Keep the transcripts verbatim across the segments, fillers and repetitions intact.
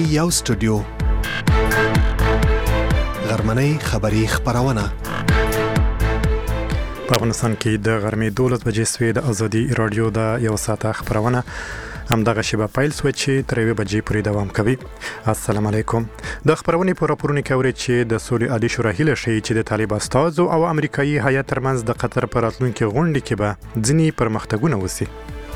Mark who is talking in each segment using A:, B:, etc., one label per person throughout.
A: یو سټوډیو غرمنۍ خبری خبرونه
B: په افغانستان کې د غرمې دولس بجې سوي د ازادي رادیو د یو ساعته خبرونه همدغه شیبه پیل سو چې تر یوې بجې پورې دوام کوي. السلام علیکم. د خبرونې په راپورونو کې اوري چې د سولې عالی شورا هیله شي چې د طالب استازو او امریکایي هیات ترمنځ د قطر پر راتلونکي غونډې کې به ځینې پرمختګونه وشي.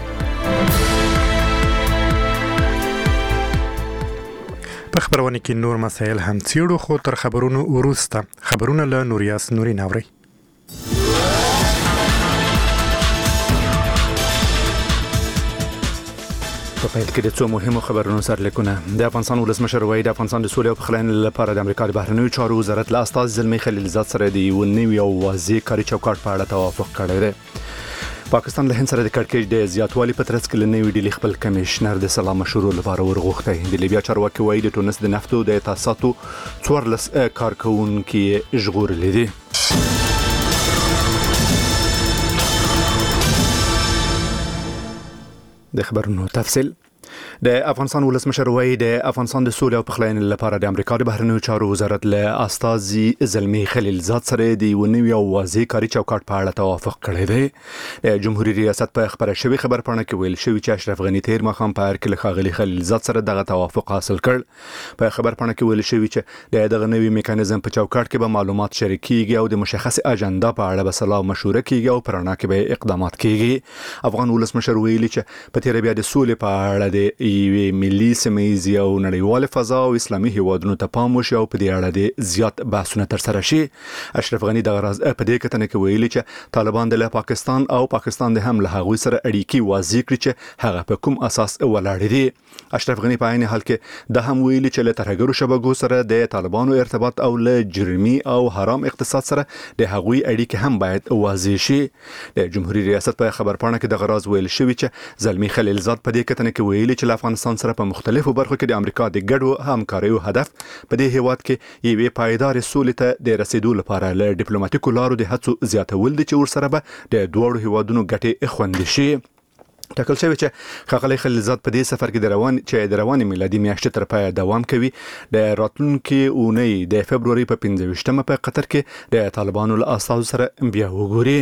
B: په خبرونه کې نور مسایل هم څیړو، خو تر خبرونو وروسته خبرونه له نوریاس نوري ناوري.
C: په پیل کې د څو مهمو خبرونو سرلیکونه. د افغانستان ولسمشر وایي د افغانستان د سولې او پخلاینې لپاره د امریکا د بهرنیو چارو وزارت له استازي زلمي خلیلزاد سره د یو نوي او واضح کاري چوکاټ په اړه توافق کړی دی. پاکستان له هند سره د کړکېچ د زیاتوالي په ترڅ کې له نوي ډیلي خپل کمشنر د سلا مشورو لپاره ورغوښتی. د لیبیا چارواکي وایي د ټونس د نفتو د تاسیساتو څوارلس کارکوونکي ژغورلي دي. د خبرونو تفصیل. د افغانستان ولسمشر وایي د افغانستان د سولې او پخلاینې لپاره د امریکا د بهرنیو چارو وزارت له استازي زلمي خلیلزاد سره د یو نوي او واضح کاري چوکاټ په اړه توافق کړی دی. د جمهوریت ریاست په خبره شوی خبرپاڼه کې ویل شوی چې اشرف غنی تیر مخام په هر کې له ښاغلي خلیلزاد سره دغه توافق حاصل کړ. په خبرپاڼه کې ویل شوی چې د دغه نوي میکانیزم په چوکاټ کې به معلومات شریکيږي او د مشخص اجنډا په اړه به سلا مشوره کیږي او پرانا کې به اقدامات کیږي. افغان ولسمشر ویلي چې په تیر بیا د سولې په اړه د یوې ملي سیمه‌ییزې او نړیواله فضا او اسلامي هیوادونو ته پام وشي او په دې اړه د زیات بحثونه ترسره شي. اشرف غنی دغه راز په دې کتنه کې ویلي چې طالبان د پاکستان او پاکستان د هم له هغوی سره اړیکې واضح کړي چې هغه په کوم اساس ولاړ دي. اشرف غنی په عین حال کې د هم ویلي چې له ترهګرو شبکو سره د طالبانو ارتباط او له جرمي او حرام اقتصاد سره د هغوی اړیکې هم باید واضح شي. د جمهوریت ریاست په خبرپاڼه کې دغه راز ویل شوی چې زلمي خلیلزاد په دې کتنه کې ویلي چې افغانستان سره په مختلفو برخو کې د امریکا د ګډو همکاریو هدف په دې هیواد کې یوې پایدار سولې ته د رسیدو لپاره له ډیپلوماټیکو لارو د هڅو زیاتول دي چې ورسره به د دوه هیوادونو ګټې خوندي شي. ټاکل شوی چې ښاغلی خلیلزاد په دې سفر کې د روان چې د روانې میلادي میاشتې تر پایه دوام کوي. د راتلونکي اونۍ د فبروري په پنځه ویشتمه په قطر کې د طالبانو له استازو سره بیا وګوري.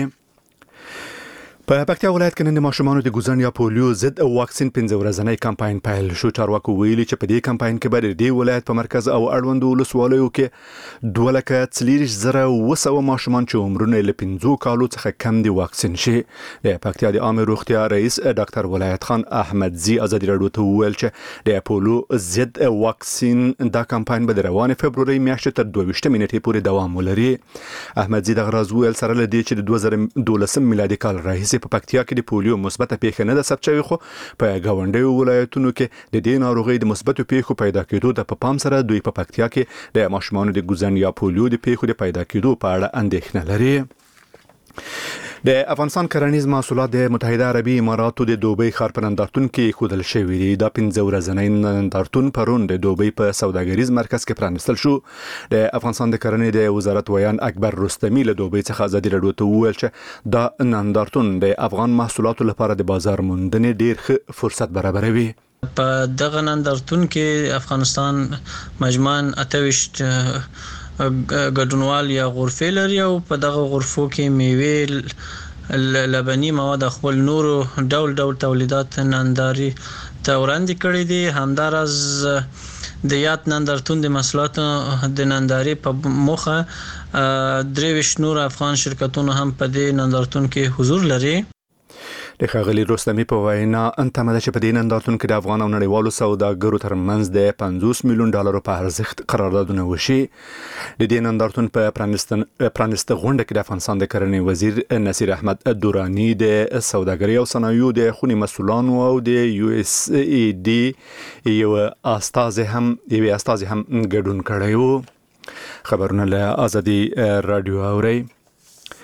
C: په پکتیا ولایت کې نن د ماشومانو د ګوزن یا پولیو ضد واکسین پنځه ورځنی کمپاین پیل شو. چارواکو ویلي چې په دې کمپاین کې به د دې ولایت په مرکز او اړوندو ولسوالیو کې دوه لکه څلوېښت زره اوه سوه ماشومان چې عمرونه له پنځو کالو څخه کم دي واکسین شي. د پکتیا د عامه روغتیا رئیس ډاکټر ولایت خان احمدزي ازادي راډیو ته وویل چې د پولیو ضد واکسین دا کمپاین به د روانې فبروري میاشتې تر دوه ویشتمې نیټې پورې دوام ولري. احمدزي دغه راز وویل سره له دې چې د دوه زره دولسم میلادي کال راهیسې په پکتیا کې د پولیو مثبته پیښه نه ده ثبت شوې، خو په ګاونډیو ولایتونو کې د دې ناروغۍ د مثبتو پیښو پیدا کېدو د په پام سره دوی په پکتیا کې د ماشومانو د ګوزن یا پولیو د پیښو د پیدا کېدو په اړه اندېښنه لري. د افغانستان کرنیز محصولات د متحده عربي اماراتو د دوبۍ ښار په نندارتون کې ښودل شوي دي. دا پنځه ورځنی نندارتون پرون د دوبۍ په سوداګریز مرکز کې پرانیستل شو. د افغانستان د کرنې د وزارت ویان اکبر رستمی له دوبۍ څخه ازادي راډیو ته وویل چې دا نندارتون د افغان محصولاتو لپاره د بازار موندنې ډیر ښه فرصت برابروي.
D: په دغه نندارتون کې افغانستان مجموعاً اته ویشت ګډونوال یا غرفې لري او په دغه غرفو کې میوې، لبني مواد، خپل نورو ډول ډول تولیدات ننداري ته وړاندې کړي دي. همداراز د یاد نندارتون د محصولاتو د ننداري په موخه درې ویشت نور افغان شرکتونه هم په دې نندارتون کې حضور لري.
C: د ښاغلي رستمی په وینا انتمه ده چې په دې نندارتون کې د افغان او نړیوالو سوداګرو ترمنځ د پنځوس میلیون ډالرو په ارزښت قراردادونه وشي. د دې نندارتون په پرانیسته غونډه کې د افغانستان د کرنې وزیر نصیر احمد دورانی د سوداګرۍ او صنایعو د خوني مسؤلانو او د یو اس ای ډي یو استازي هم یو استازي هم ګډون کړی وو. خبرونه له ازادي رادیو اوري.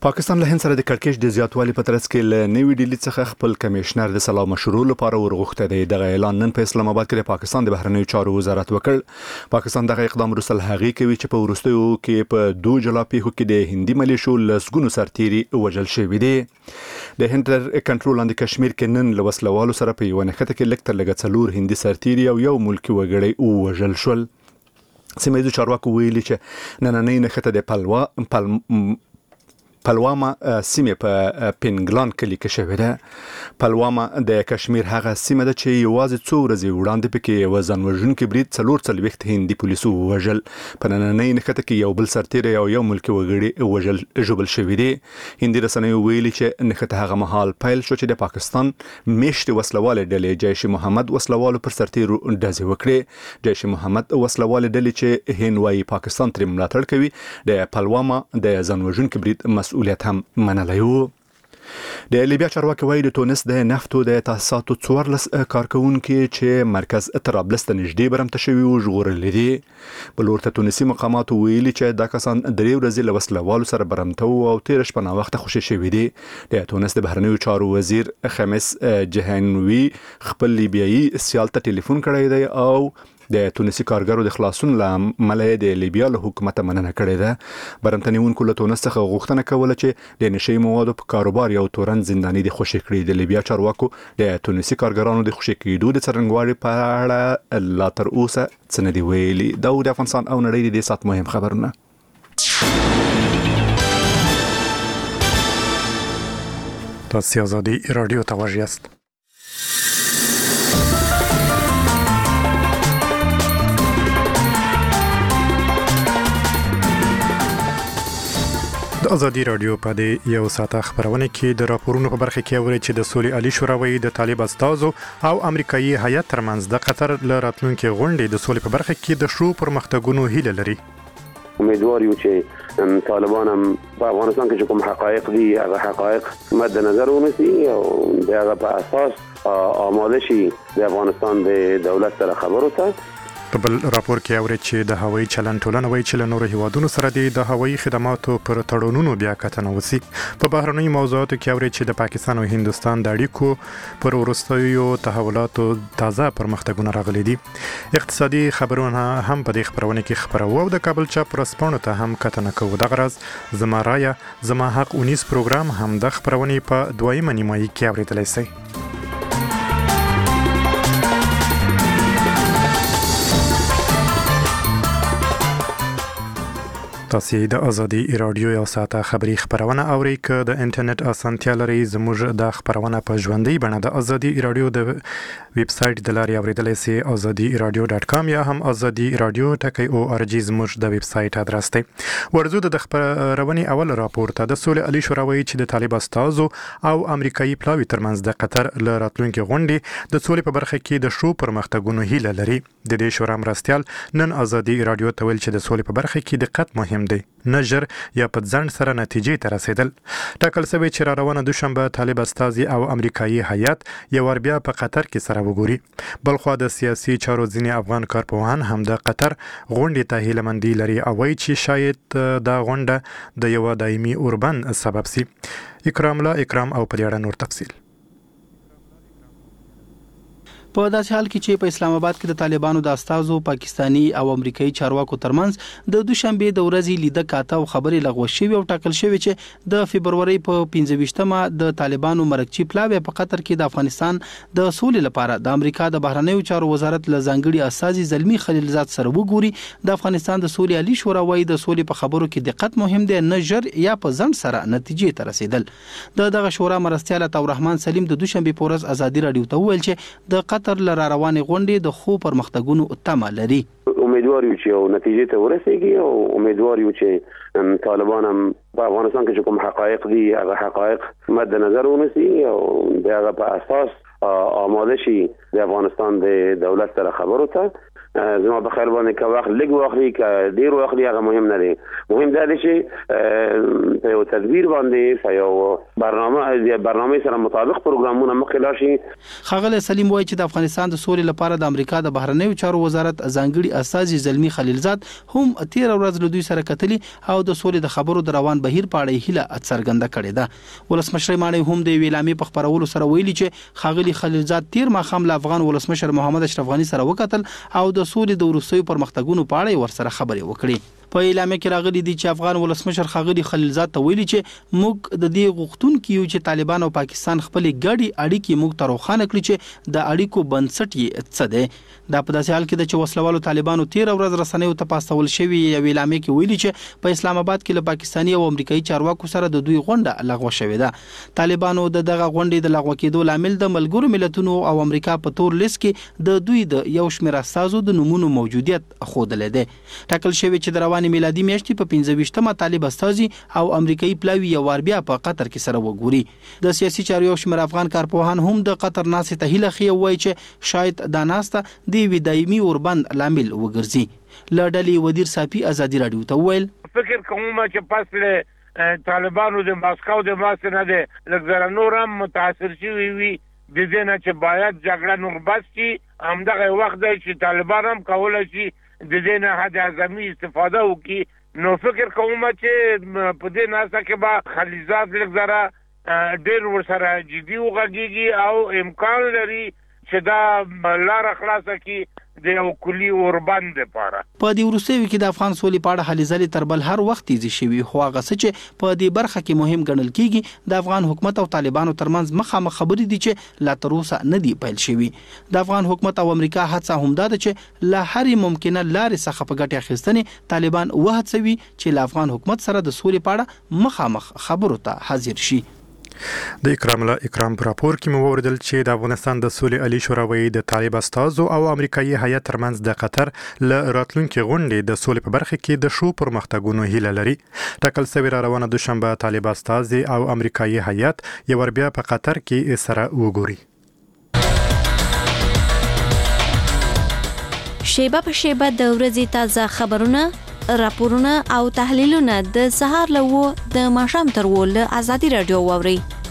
C: پاکستان له هند سره د کړکېچ د زیاتوالي په ترڅ کې له نوې ډیلي څخه خپل کمشنر د سلا مشروع لپاره ورغوښته دی. دغه اعلان نن په اسلام آباد کې د پاکستان د بهرنیو چارو وزارت وکړ. پاکستان دغه اقدام وروسته هغه کوي چې په وروستیو کې په دوه جلا پیښو کې د هندي ملیشو لسګونو سرتیري وژل شوي دي. د هند کنټرول لاندې کشمیر کې نن له وسلوالو سره په یو نښته کې لکتر لګ څلور هندي سرتیري او یو ملکی وګړی وژل شول. سیمه چارواکو ویلي چې نننۍ نښته د پلوا پل پلواما سیمه په پینګلان کلی کې شوې ده. پلواما د کشمیر هغه سیمه ده چې یوازې څو ورځې وړاندې پکې یو ځانوژونکي برید څلور څلوېښت هندي پولیسو وژل. په نننۍ نښته کې یو بل سرتیری او یو ملکی وګړي وژل ژوبل شوي دي. هندي رسنیو ویلي چې نښته هغه مهال پیل شو چې د پاکستان میشتې وسلوالې ډلې جیش محمد وسلوالو پر سرتیرو ډزې وکړې. جیش محمد وسلوالې ډلې چې هند وايي پاکستان ترې ملاتړ کوي د پلواما د ځانوژونکي برید مسؤلیت هم منلی و. د لیبیا چارواکي وایي د تونس د نفتو د تاسیساتو څوارلس کارکونکي چې مرکز طرابلس ته نږدې برمته شوي وو ژغورلي دي. بل ورته تونسي مقاماتو ویلي چې دا کسان درې ورځې له وسلوالو سره برمته وو او تېره شپه ناوخته خوشي شوي دي. د تونس د بهرنیو چارو وزیر خمیس جهانوي خپل لیبیایي سیال ته ټلیفون کړی دی او د تونسي کارګرو د خلاصون لامل د لیبیا له حکومت مننه کړې ده. برمتنیونکو له تونس څخه غوښتنه کوله چې د نشي موادو په کاروبار یو تورن زنداني د خوشي کړي. د لیبیا چارواکو د تونسي کارګرانو د خوشي کېدو د څرنګوالي په اړه لا تر اوسه څه نه دی ویلي. دا د افغانستان او نړۍ د سات مهم خبرونه.
B: تاسو آزادي رادیو ته واژ یاست. د ازادي رادیو په دې یو ساعته خبرونه کې د راپورونو په برخه کې اوري چې د سولې عالی شورا د طالب استازو او امریکایي هیئت ترمنځ د قطر له راتلونکي غونډې د سولې په برخه کې د شو پرمختګونو هیله لري.
E: امیدوار یو چې طالبان هم په افغانستان کې کوم حقایق دي هغه حقایق مد نظر ونیسي او دغه په اساس آماده شي د افغانستان د دولت سره خبرو ته.
B: په بل راپور کې اوري چې د هوایي چلن ټولنه وایي چې له نورو هیوادونو سره د هوایي خدماتو پر تړونونو بیا کتنه وسی. په بهرنیو موضوعاتو کې اوري چې د پاکستان او هندستان د اړیکو پر وروستیو تحولاتو تازه پرمختګونه راغلي دي. اقتصادي خبرونه هم په دې خبرونه کې خبرو او د کابل چاپ رسپانو ته هم کتنه کوو. د غرض زما رایا زما حق اونیس پروګرام هم د خبرونه په دویمه نیمایي کې اوریدلای شي. تاسو د ازادي رادیو یو ساعته خبری خبرونه اوري ک د انټرنیټ اسانتیا لري زموږ د خبرونه په ژوندۍ بڼه د ازادي رادیو د ویب سټ د لاري اوریدلای شئ ازادي رادیو ډاټ کام یا هم ازادي رادیو ټکی او ار جی زموږ د ویب سټ ادرس دی. ورزو د خبرونه اول راپور ته د سولې علی شورا وایي چې د طالب استازو او امریکایي پلاوی ترمنځ د قطر له راتلونکي غونډې د سولې په برخه کې د شو پرمختګونو هیله لري. د دې شورا مرستيال نن ازادي رادیو ته ویل چې د سولې په برخه کې دقت مهم دی نجر یا په ځان سره نتیجې ته رسیدل. ټاکل شوی چې را روانه دوشنبه طالب استازي او امریکایي هیئت یو ور بیا په قطر کې سره وګوري. بلخو د سیاسي چارو ځینې افغان کارپوهان هم د قطر غونډې ته هیلمندي لري او وایي چې شاید دا غونډه د یو دایمي اوربن سبب سي. اکرام الله اکرام او په اړه نور تفصیل.
F: په داسې حال کې چې په اسلام آباد کې د طالبانو د استازو پاکستانی او امریکایي چارواکو ترمنځ د دوشنبه د ورځې لیده کاته او خبرې لغوه شوې او ټاکل شوې چې د فبرवरी په پنځه ویشتمه د طالبانو مرکچی پلاوی په قطر کې د افغانستان د سولې لپاره د امریکا د بهرنیو چارو وزارت له ځانګړي استازي زلمی خلیلزاد سره وګوري. د افغانستان د سولې عالی شورا وايي د سولې په خبرو کې دقت مهم دی نه ژر یا په ځن سره نتیجې ته رسیدل. د دغه شورا مرستيال عطا الرحمن سلیم د دوشنبه په ورځ ازادي رادیو ته ویل چې د قطر لر روانې غونډې د خو پرمختګونو تمه لري.
E: امیدوار یو چې نتیجې ته ورسیږي او امیدوار یو چې طالبان هم په افغانستان کې کوم حقایق دي هغه حقایق مد نظر ونیسي او دغه په اساس آماده شي د افغانستان د دولت سره خبرو ته. زما په خیال باندې که وخت لږ واخلي که ډېر واخلي هغه مهم نه دی. مهم دا دی چې په یو تدبیر باندې په یو برنامه برنامه سره مطابق پروګرامونه مخکې لاړ شي.
F: ښاغلی سلیم وایي چې د افغانستان د سولې لپاره د امریکا د بهرنیو چارو وزارت ځانګړي استازي زلمی خلیلزاد هم تیر ورځ له دوی سره کتلي او د سولې د خبرو د روان بهیر په اړه هیله څرګنده کړې ده. ولسمشر مانی هم د ویلامې په خبرولو سره ویلي چې ښاغلی خلیلزاد تیر ماښام له افغان ولسمشر محمد اشرف غنی سره وکتل او د سولې د وروستیو پرمختګونو په اړه ورسره خبرې وکړي. په اعلامیه کې راغلي دي چې افغان ولسمشر ښاغلی خلیلزاد ته ویلي چې موږ د دې غوښتونکو یو چې طالبان او پاکستان خپل ګډي اړیکې موږ ته روښانه کړي چې د اړیکو بنسټ یې څه دی. دا په داسې حال کې د چې وسلوالو طالبانو تیر ورځ رسنیو ته پاستول شوی یو اعلامیه کې ویلي چې په اسلام آباد کې له پاکستاني او امریکایي چارواکو سره د دوی غونډه لغوه شوې ده. طالبانو د دغه غونډې د لغوه کېدو لامل د ملګرو ملتونو او امریکا په تور لیست کې د دوی د یو شمېر استازو د نمونو موجودیت ښودلی دی. ټاکل شوی چې د روانې میلادي میاشتې په پنځه ویشتمه طالب استازي او امریکایي پلاوي یو وار بیا په قطر کې سره وګوري. د سیاسي چارو یو شمېر افغان کارپوهان هم د قطر ناستې ته هیله ښیي وایي چې شاید دا ناسته د یوې دایمي اوربند لامل وګرځي. له ډلې ودیر صافي ازادي راډیو ته وویل
G: فکر کوم چې پس له طالبانو د ماسکو د ماسک نه ده لږ زره نور هم متاثر شوي وي د دې نه چې باید جګړه نور بس شي. همدغه وخت دی چې طالبان هم کولی شي د دې نه حد اعظمي استفاده وکړي. نو فکر کوم چې په دې ناسته کې به خلیلزاد لږ زره ډېر ورسره جدي وغږېږي او امکان لري چې دا لاره خلاصه کړي د یو کلي اوربند لپاره.
F: په دې وروستیو کې د افغان سولې په اړه هلې ځلې تر بل هر وخت تیزې شوي، خو هغه څه چې په دې برخه کې مهم ګڼل کېږي د افغان حکومت او طالبانو ترمنځ مخامخ خبرې دي چې لا تر اوسه نه دي پیل شوي. د افغان حکومت او امریکا هڅه همدا ده چې له هرې ممکنه لارې څخه په ګټې اخیستنې طالبان وهڅوي چې له افغان حکومت سره د سولې په اړه مخامخ خبرو ته حاضر شي.
B: د اکرام الله اکرام په راپور کې مو وردل چې د افغانستان د سولې عالی شوراوي د طالب استازو او امریکایي هیئت ترمنځ د قطر ل راتلونکي غونډې د سولې په برخه کې د شو پرمختګونو هیله لري. ټاکل شوی را روانه دوشنبه طالب استازي او امریکایي هیئت یو ور بیا په قطر کې سره وګوري.
H: شیبه په شیبه د ورځې تازه خبرونه، راپورونه او تحلیلونه د سهار لوو د ماښام تر وله ازادي رادیو ووري.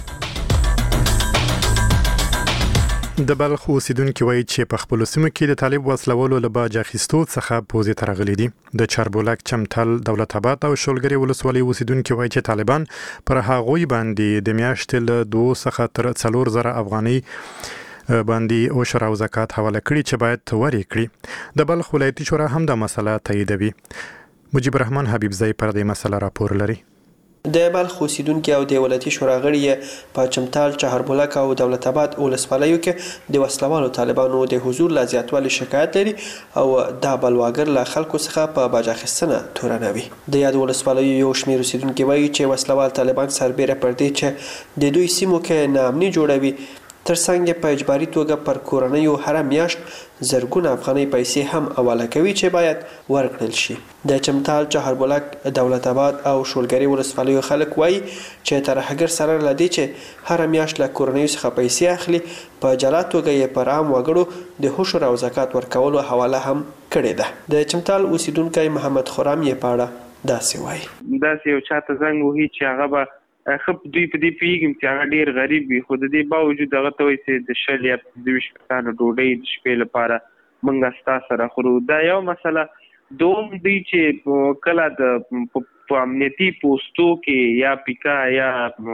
B: د بلخ اوسیدونکو وایي چې په خپل سیمه کې د طالب وسلوالو له باج اخیستو څخه پوزې ترغلي دي. د چاربولک، چمتل، دولت آباد او شولګری ولسوالۍ اوسیدونکو وایي چې طالبان پر هغوی باندې د میاشتې له دوه څخه تر څلور زره افغاني باندې او شرا او زکات حواله کړي چې باید توري کړي. د بلخ ولایتي شورا هم د مسله تاییدوي. مجيب الرحمن حبیبزی پر دې مسله راپور لري.
I: د بلخ اوسیدونکو او د ولایتي شورا غړي په چمتال، چهاربولک او دولت آباد ولسوالیو کې د وسلوالو طالبانو د حضور لا زیاتوالی شکایت لري او د بلواګر له خلکو څخه په باج اخیستنه تورنوي. د یاد ولسوالیو یو شمېر اوسیدونکو وایي چې وسلوال طالبان سربېره پر دې چې د دوی سیمو کې ناامني جوړوي، ترڅنګ په اجباري توګه پر کورنیو هر میاشت زرګونه افغاني پیسې هم حواله کوي چې باید ورکړل شي. د چمتال، چهاربولک، دولت آباد او شولګری ولسوالیو خلک وایي چې ترهګر سره لدی چې هر میاشت له کورنیو څخه پیسې اخلي، په جلا توګه یې پر عام وګړو د حشر او زکات ورکولو حواله هم کړې ده. د چمتال اوسیدونکی محمد خرام یې پاړه داسې وایي.
J: داسې یو چاته زنګ وهي چې هغه به خپ دوی په دې پیګم چې هغه ډیر غریب وي، خو د دې باوجود هغه ته وایي چې د شل یا پنځه ویشت کسانو ډوډۍ د شپې لپاره موږ ستا سره خورو. دا یو مسله. دوم دی چې کله د په امنیتي پوسټو کې یا پیکا یا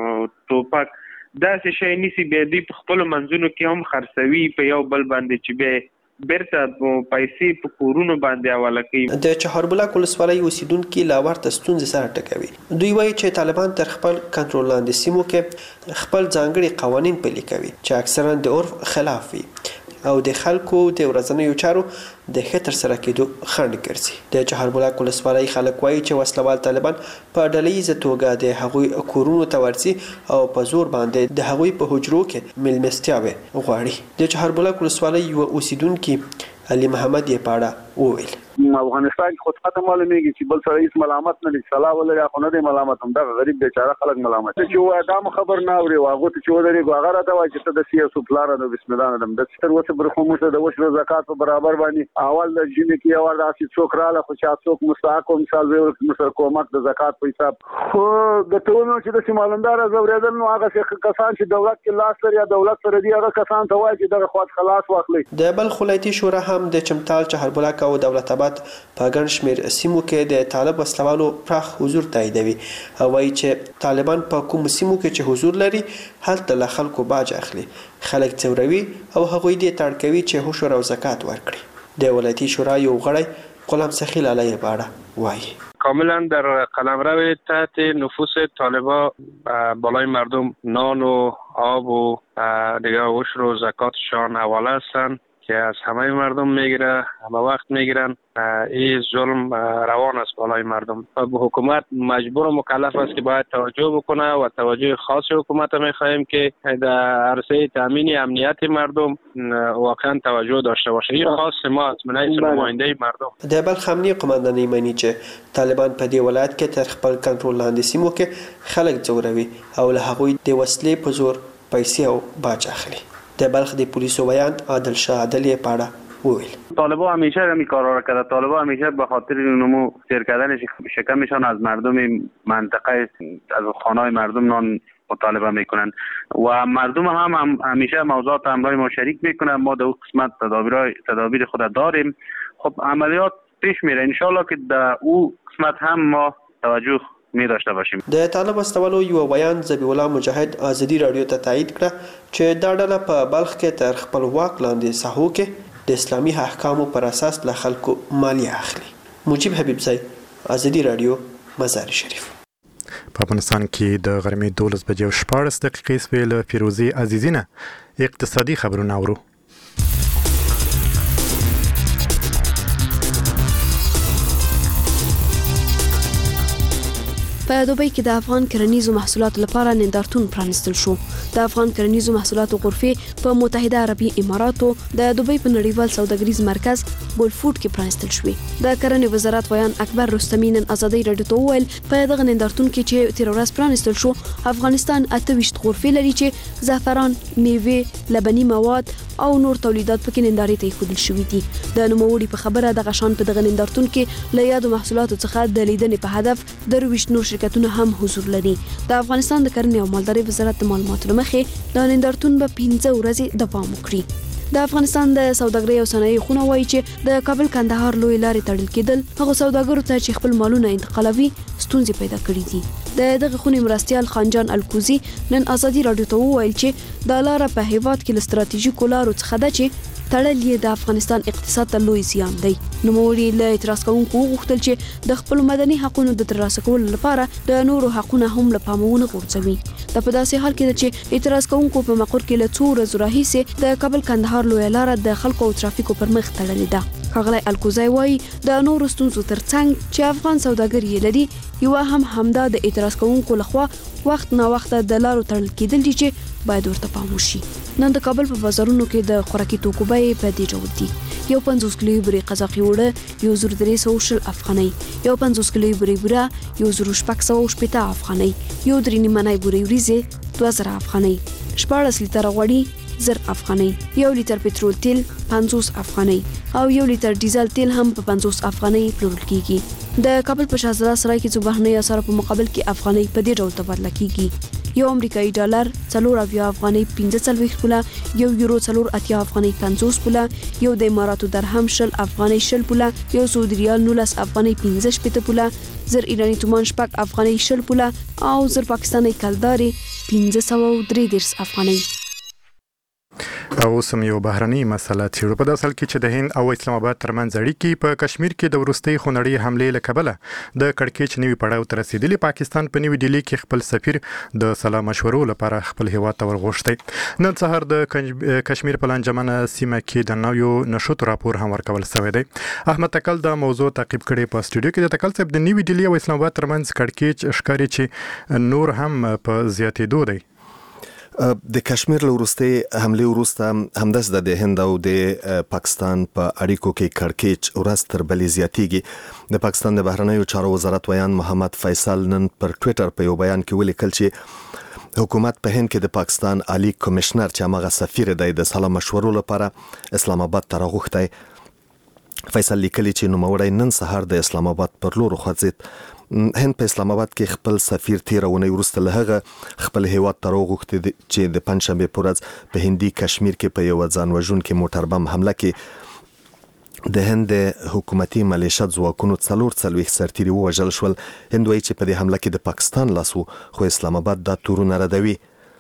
J: ټوپک داسې شی نیسي، بیا دوی په خپلو منځونو کې هم خرڅوي په یو بل باندې چې بیا بیرته پیسې په کورونو باندې حواله کوي.
I: د چهاربولک ولسوالۍ اوسیدونکي لا ورته ستونزې سره ټکوي. دوی وایي چې طالبان تر خپل کنټرول لاندې سیمو کې خپل ځانګړي قوانین پلي کوي چې اکثرا د عرف خلاف وي او د خلکو د ورځنیو چارو د ښه ترسره کېدو خنډ ګرځي. د چهاربولک ولسوالۍ خلک وایي چې وسلوال طالبان په ډلهییزه توګه د هغوی کورونو ته ورځي او په زور باندې د هغوی په حجرو کې میلمستیاوې غواړي. د چهاربولک ولسوالۍ یوه اوسیدونکي علي محمد یې پاړه وویل
K: افغانستان کې خود ختم معلومیږي چې بل سره هیڅ ملامت نه لري صلاح ولري خو نه دی ملامت هم دا غریب بیچاره خلک ملامت چې وای دا خبر نه اوري واغه ته چې ودرې هغه راته وای چې ته د سیاسو پلان د بسم الله نه د ستر وسه برخومه د وشو زکات په برابر باندې اول د جنې کې اول راسي څوک رااله خو چې څوک مستحق مثال وي مثال کومک د زکات په حساب خو د ټولو چې د سیمالندار زوریدل نو هغه کسان چې دولت کې لاس لري یا دولت سره دی هغه کسان ته وای چې دغه خواط خلاص واخلي
I: د بلخ ولایتي شورا هم د چمتال چهاربلاک او دولت آباد په ګڼ شمېر سیمو کې د طالب وسلوالو پراخ حضور تاییدوي او وایي چې طالبان په کوم سیمو کې چې حضور لري هلته له خلکو باج اخلي خلک ځوروي او هغوی دې تاړ کوي چې هوشور او زکات ورکړي د ولایتي شورا یو غړی غلام سخیل علیه باړه وایي
L: کاملا در قلمرو تحت نفوذ طالبا بالای مردم نان و آب و دیگه عشر و زکاتشان حواله هستند که از همه مردم میگیره همه وقت میگیرن این ظلم روان است بالای مردم حکومت مجبور و مکلف است که باید توجه بکنه و توجه خاص حکومت میخواهیم که در عرصه تامین امنیت مردم واقعا توجه داشته باشه این خاص ما است من حیث نماینده مردم
I: د بلخ امنیه قماندانۍ مني چې طالبان په دې ولایت کې تر خپل کنټرول لاندې سیمو کې خلک ځوروي او له هغوی د وسلې په زور پیسې او باج اخلي د بلخ د پولیسو بیان عادل شاه عادلی پاړه وویل
K: طالبا همیشه همین کارا را کرده طالبا همیشه به خاطر نمو سیر کردن شکمشان از مردم منطقه از خانه‌های مردم نان مطالبه میکنن و مردم هم, هم همیشه موضوعات همراه ما شریک میکنن ما در قسمت تدابیر تدابیر خود داریم خب عملیات پیش میره ان شاء الله که در او قسمت هم ما توجه می داشته باشیم
I: د طالب استولو یو بیان ذبیح الله مجاهد ازادي رادیو ته تایید کړ چې دا ډله په بلخ کې تر خپل واک لاندې ساحو کې د اسلامي احکامو پر اساس له خلکو مالیه اخلي مجيب حبیب زئی ازادي رادیو مزار شریف
B: په افغانستان کې د غرمې دولس بجې او شپاړس دقیقې سوې له فیروزي عزیزینه اقتصادي خبرونه اورو
M: په دوبۍ کې د افغان کرنیزو محصولاتو لپاره نندارتون پرانستل شو د افغان کرنیزو محصولاتو غرفې په متحده عربي اماراتو د دوبۍ په نړیوال سوداګریز مرکز ګولفوډ کې پرانستل شوې د کرنې وزارت ویان اکبر رستمی نن ازادي رادیو ته وویل په دغه نندارتون کې چې تیر ورځ پرانستل شو افغانستان اته ویشت غرفې لري چې زعفران میوه لبني مواد او نور تولیدات پکې نندارې ته ایښودل شوي دي د نوموړي په خبره دغه شان په دغه نندارتون کې له یادو محصولاتو څخه د لیدنې په هدف درویشت نور شرکتونه هم حضور لري د افغانستان د کرنې او مالدارۍ وزارت د معلوماتو له مخې د نندارتون به پنځه ورځې دوام وکړي د افغانستان د سوداګرۍ او صنایع خونه وایي چې د کابل کندهار لوی لارې تړل کېدل هغه سوداګرو ته چې خپل مالونه انتقالوي ستونزې پیدا کړې دي د دغه خونې مرستیال خانجان الکوزي نن ازادي رادیو ته وویل چې د لار په هیواد کې له ستراتیژیکو لارو څخه ده چې تړل یې د افغانستان اقتصاد ته لوی زیان دی نوموړي له اعتراض کوونکو وغوښتل چې د خپل مدني حقوقو د ترلاسه کولو لپاره د نورو حقوقو هم له پامه ونه غورځوي د په داسې حال کې ده چې اعتراض کوونکو په مقر کې له څو ورځو راهیسې د کابل کندهار لویه لاره د خلکو او ترافیکو پر مخ تړلې ده ښاغلی الکوزی وایي د نورو ستونزو ترڅنګ چې افغان سوداګر یې لري یوه هم همدا د اعتراض کوونکو لخوا وخت نا وخت د لارو تړل کېدل دي چې باید ورته پام وشي نن د کابل په بازارونو کې د خوراکي توکو بیې په دې ډول دي یو پنځوس کیلو بورې قزاقي اوړه یو زر درې سوه شل افغانۍ یو پنځوس کیلو بورې بوره یو زر شپږ سوه شپېته افغانۍ یو درې نیمه نۍ بورې وریځې دوه زره افغانۍ شپاړس لیتره غوړي زر افغانۍ یو لیتر پټرول تیل پنځوس افغانۍ او یو لیتر ډیزل تیل هم په پنځوس افغانۍ پلورل کیږي د کابل په شاهزاده سرای کې څو بهرنۍ اسعارو په مقابل کې افغانۍ په دې ډول تبادله کیږي یو امریکایي ډالر څلور اویا افغانۍ پنځه څلوېښت پوله یو یورو څلور اتیا افغانۍ پنځوس پوله یو د اماراتو درهم شل افغانۍ شل پوله یو سعودي ریال نولس افغانۍ پنځه شپېته پوله زر ایراني تومان شپږ افغانۍ شل پوله او زر پاکستاني کلدارې پنځه سوه درې دېرش افغانۍ
B: او سم یو بهرني مسله تیرو په داسل کې چې د هند او اسلام آباد ترمنځ اړیکې په کشمیر کې د ورستۍ خونړۍ حملې له کبله د کړکېچ نوي پړاو ته رسیدلی پاکستان په نیو ډیلی کې خپل سفیر د سلا مشورو لپاره خپل هیواد ته ورغوښتی نن سهار د کشمیر په لانجمنه سیمه کې د نویو نشوت راپور هم ورکول شوی دی احمد تکل د موضوع تعقیب کړي په استودیو کې د تکل صاحب د نیو ډیلی او اسلام آباد ترمنځ کړکېچ ښکاري چې نور هم په زیاتېدو دی
A: د کشمیر له وروستۍ حملې وروسته همداسې د هند او د پاکستان په اړیکو کې کړکېچ ورځ تر بلې زیاتېږي. د پاکستان د بهرنیو چارو وزارت ویان محمد فیصل نن پر ټویټر په یو بیان کې ولیکل چې حکومت په هند کې د پاکستان عالی کمشنر چې هغه سفیر دی د سلا مشورو لپاره اسلام آباد ته راغوښتی. فیصل لیکلی چې نوموړی نن سهار د اسلام آباد پر لور خوځید. هند په اسلام آباد کې خپل سفیر تیر اونۍ وروسته له هغه خپل هیواد ته راغوښتی چې د پنځشنبې په ورځ په هندي کشمیر کې په یو ځان وژونکي موټر بم حمله کې د هند حکومتي ملیشه ځواکونو څلور څلوېښت سرتیري ووژل شول. هند وایي چې په دې حمله کې د پاکستان لاس و، خو اسلام آباد دا تورونه ردوي.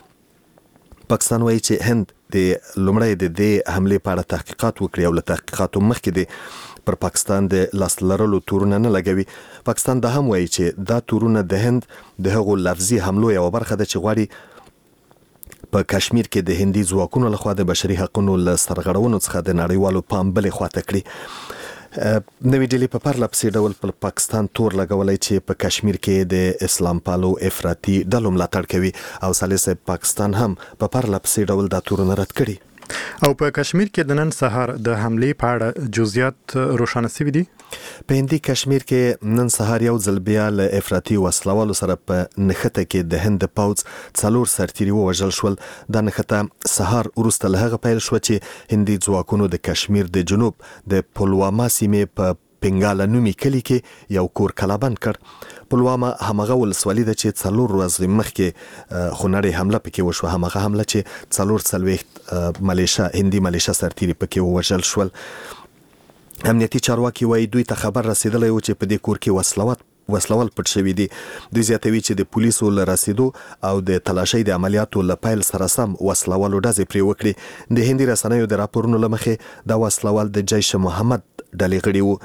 A: پاکستان وایي چې هند د لومړی د دې حملې په اړه تحقیقات وکړي او له تحقیقاتو مخکې د پر پاکستان د لاس لرلو تورونه نه لګوي. پاکستان دا هم وایي چې دا تورونه د هند د هغو لفظي حملو یوه برخه ده چې غواړي په کشمیر کې د هندي ځواکونو لخوا د بشري حقونو له سرغړونو څخه د نړیوالو پام بلې خواته کړي. نوې ډیلي په پرله پسې ډول پر پاکستان تور لګولی چې په کشمیر کې د اسلام پالو افراطي ډلو ملاتړ کوي او ثالث پاکستان هم په پرله پسې ډول دا تورونه رد کړي.
B: او په کشمیر کې د نن سهار د حملې په اړه جزئیات روښانه شوي دي.
A: په هندي کشمیر کې نن سهار یو ځل بیا له افراطي وسلوالو سره په نښته کې د هند پوځ څلور سرتیري ووژل شول. دا نښته سهار وروسته له هغه پیل شوه چې هندي ځواکونو د کشمیر د جنوب د پلواما سیمې په پنګاله نومي کلي کې یو کور کلابند کړ. پلواما همغه ولسوالي ده چې څلور ورځې مخکې خونړۍ حمله پکې وشوه، همغه حمله چې څلور څلوېښت ملیشه هندي ملیشه سرتیري پکې ووژل شول. امنیتي چارواکي وایي دوی ته خبر رسیدلی و چې په دې کور کې وسلوات وسلوال پټ شوي دي. دوی زیاتوي چې د پولیسو له رسیدو او د تلاشۍ د عملیاتو له پیل سره سم وسلوالو ډزې پرې وکړي. د هندي رسنیو د راپورونو له مخې دا وسلوال د جیش محمد ډلې غړي وو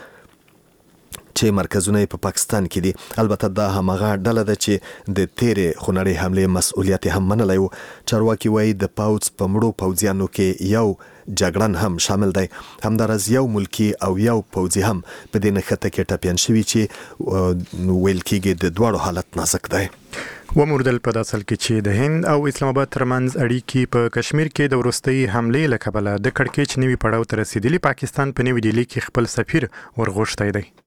A: چې مرکزونه په پاکستان کې دي. البته دا همغه ډله ده چې د تیرې خونړۍ حملې مسؤلیت هم منلی و. چارواکي وایي د پوځ په مړو پوځیانو کې یو جګړن هم شامل دی. همداراز یو ملکی او یو پوځي هم په دې نښته کې ټپیان شوي چې ویل کېږي د دواړو حالت نازک دی.
B: وموردل په داسل کې چې د هند او اسلام آباد ترمنځ اړیکې په کشمیر کې د وروستۍ حملې له کبله د کړکېچ نوي پړاو ته رسیدلي. پاکستان په نوې ډیلي کې خپل سفیر ورغوښتی دی.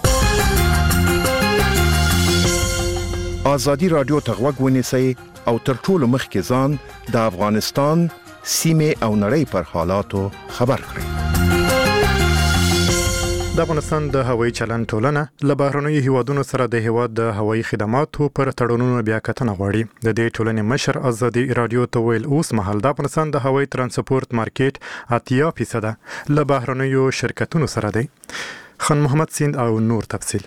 N: آزادی رادیو ته غوږ ونیسئ او تر ټولو مخکې ځان د افغانستان سیمې او نړۍ پر حالاتو خبر کړئ.
B: د افغانستان د هوایي چلند ټولنه له بهرنیو هیوادونو سره د هیواد د هوایي خدماتو پر تړونونو بیا کتنه غواړي. د دې ټولنې مشر آزادي رادیو ته ویل اوس مهال د افغانستان د هوایي ترانسپورت مارکیټ اتیا فیصده له بهرنیو شرکتونو سره دی. خان محمد سیند او نور تفصیل.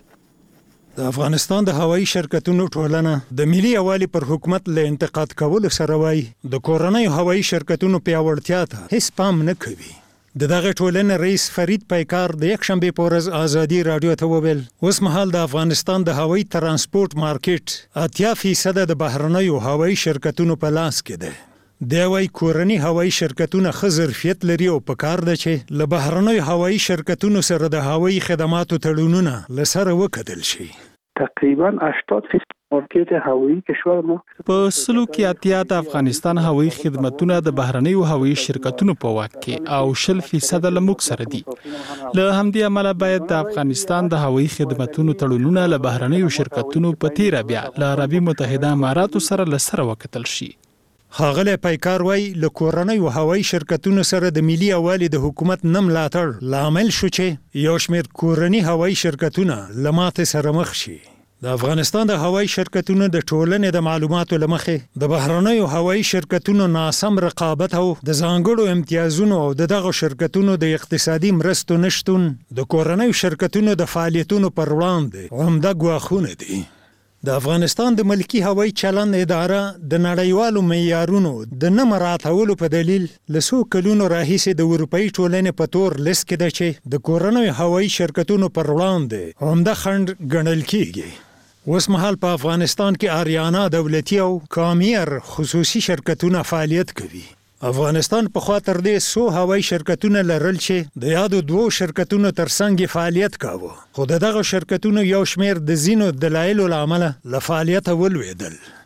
O: د افغانستان د هوایي شرکتونو ټولنه د ملي یوالي پر حکومت له انتقاد کولو سره وایي د کورنیو هوایي شرکتونو پیاوړتیا ته هیڅ پام نه کوي. د دغه ټولنې رئیس فرید پیکار د یک شنبه په ورځ آزادي رادیو ته وویل اوس مهال د افغانستان د هوایي ترانسپورت مارکیټ اتیا فیصده د بهرنیو هوایي شرکتونو په لاس کې ده. د وای کورنی هوایي شرکتونه ښه ظرفیت لري او په کار ده چې له بهرنیو هوایي شرکتونو سره د هوایي خدماتو تړونونه له سره وکتل شي.
P: تقریبا هشتاد فیصد مارکیټ هوایي کشور ما
Q: په سلو کې اتیا د افغانستان هوایي خدماتونه د بهرنیو هوایي شرکتونو په واک کې او شل فیصد له موږ سره دي. له همدې امله باید د افغانستان د هوایي خدماتونو تړونونه له بهرنیو شرکتونو په تیره بیا له عربي متحده اماراتو سره له سره وکتل شي.
O: ښاغلی پیکار وایي له کورنیو هوایي شرکتونو سره د ملي یوالي د حکومت نه ملاتړ لامل شو چې یو شمېر کورني هوایي شرکتونه له ماتې سره مخ شي. د افغانستان د هوایي شرکتونو د ټولنې د معلوماتو له مخې د بهرنیو هوایي شرکتونو ناسم رقابت او د ځانګړو امتیازونو او د دغو شرکتونو د اقتصادي مرستو نشتون د کورنیو شرکتونو د فعالیتونو پر وړاندې عمده ګواښونه دي. د افغانستان د ملکی هوایي چلند اداره د نړیوالو معیارونو د نه مراعاتولو په دلیل له څو کلونو راهیسې د اروپایي ټولنې په تور لیست کې ده چې د کورنیو هوایي شرکتونو پر وړاندې عمده خنډ ګڼل کیږي. اوس مهال په افغانستان کې آریانا دولتي او کامیر خصوصي شرکتونه فعالیت کوي. افغانستان په خوا تر دې څو هوایي شرکتونه لرل چې د یادو دوو شرکتونو ترڅنګ فعالیت کاوه، خو د دغه شرکتونو یو شمېر د ځینو دلایلو له امله له فعالیته ولوېدل.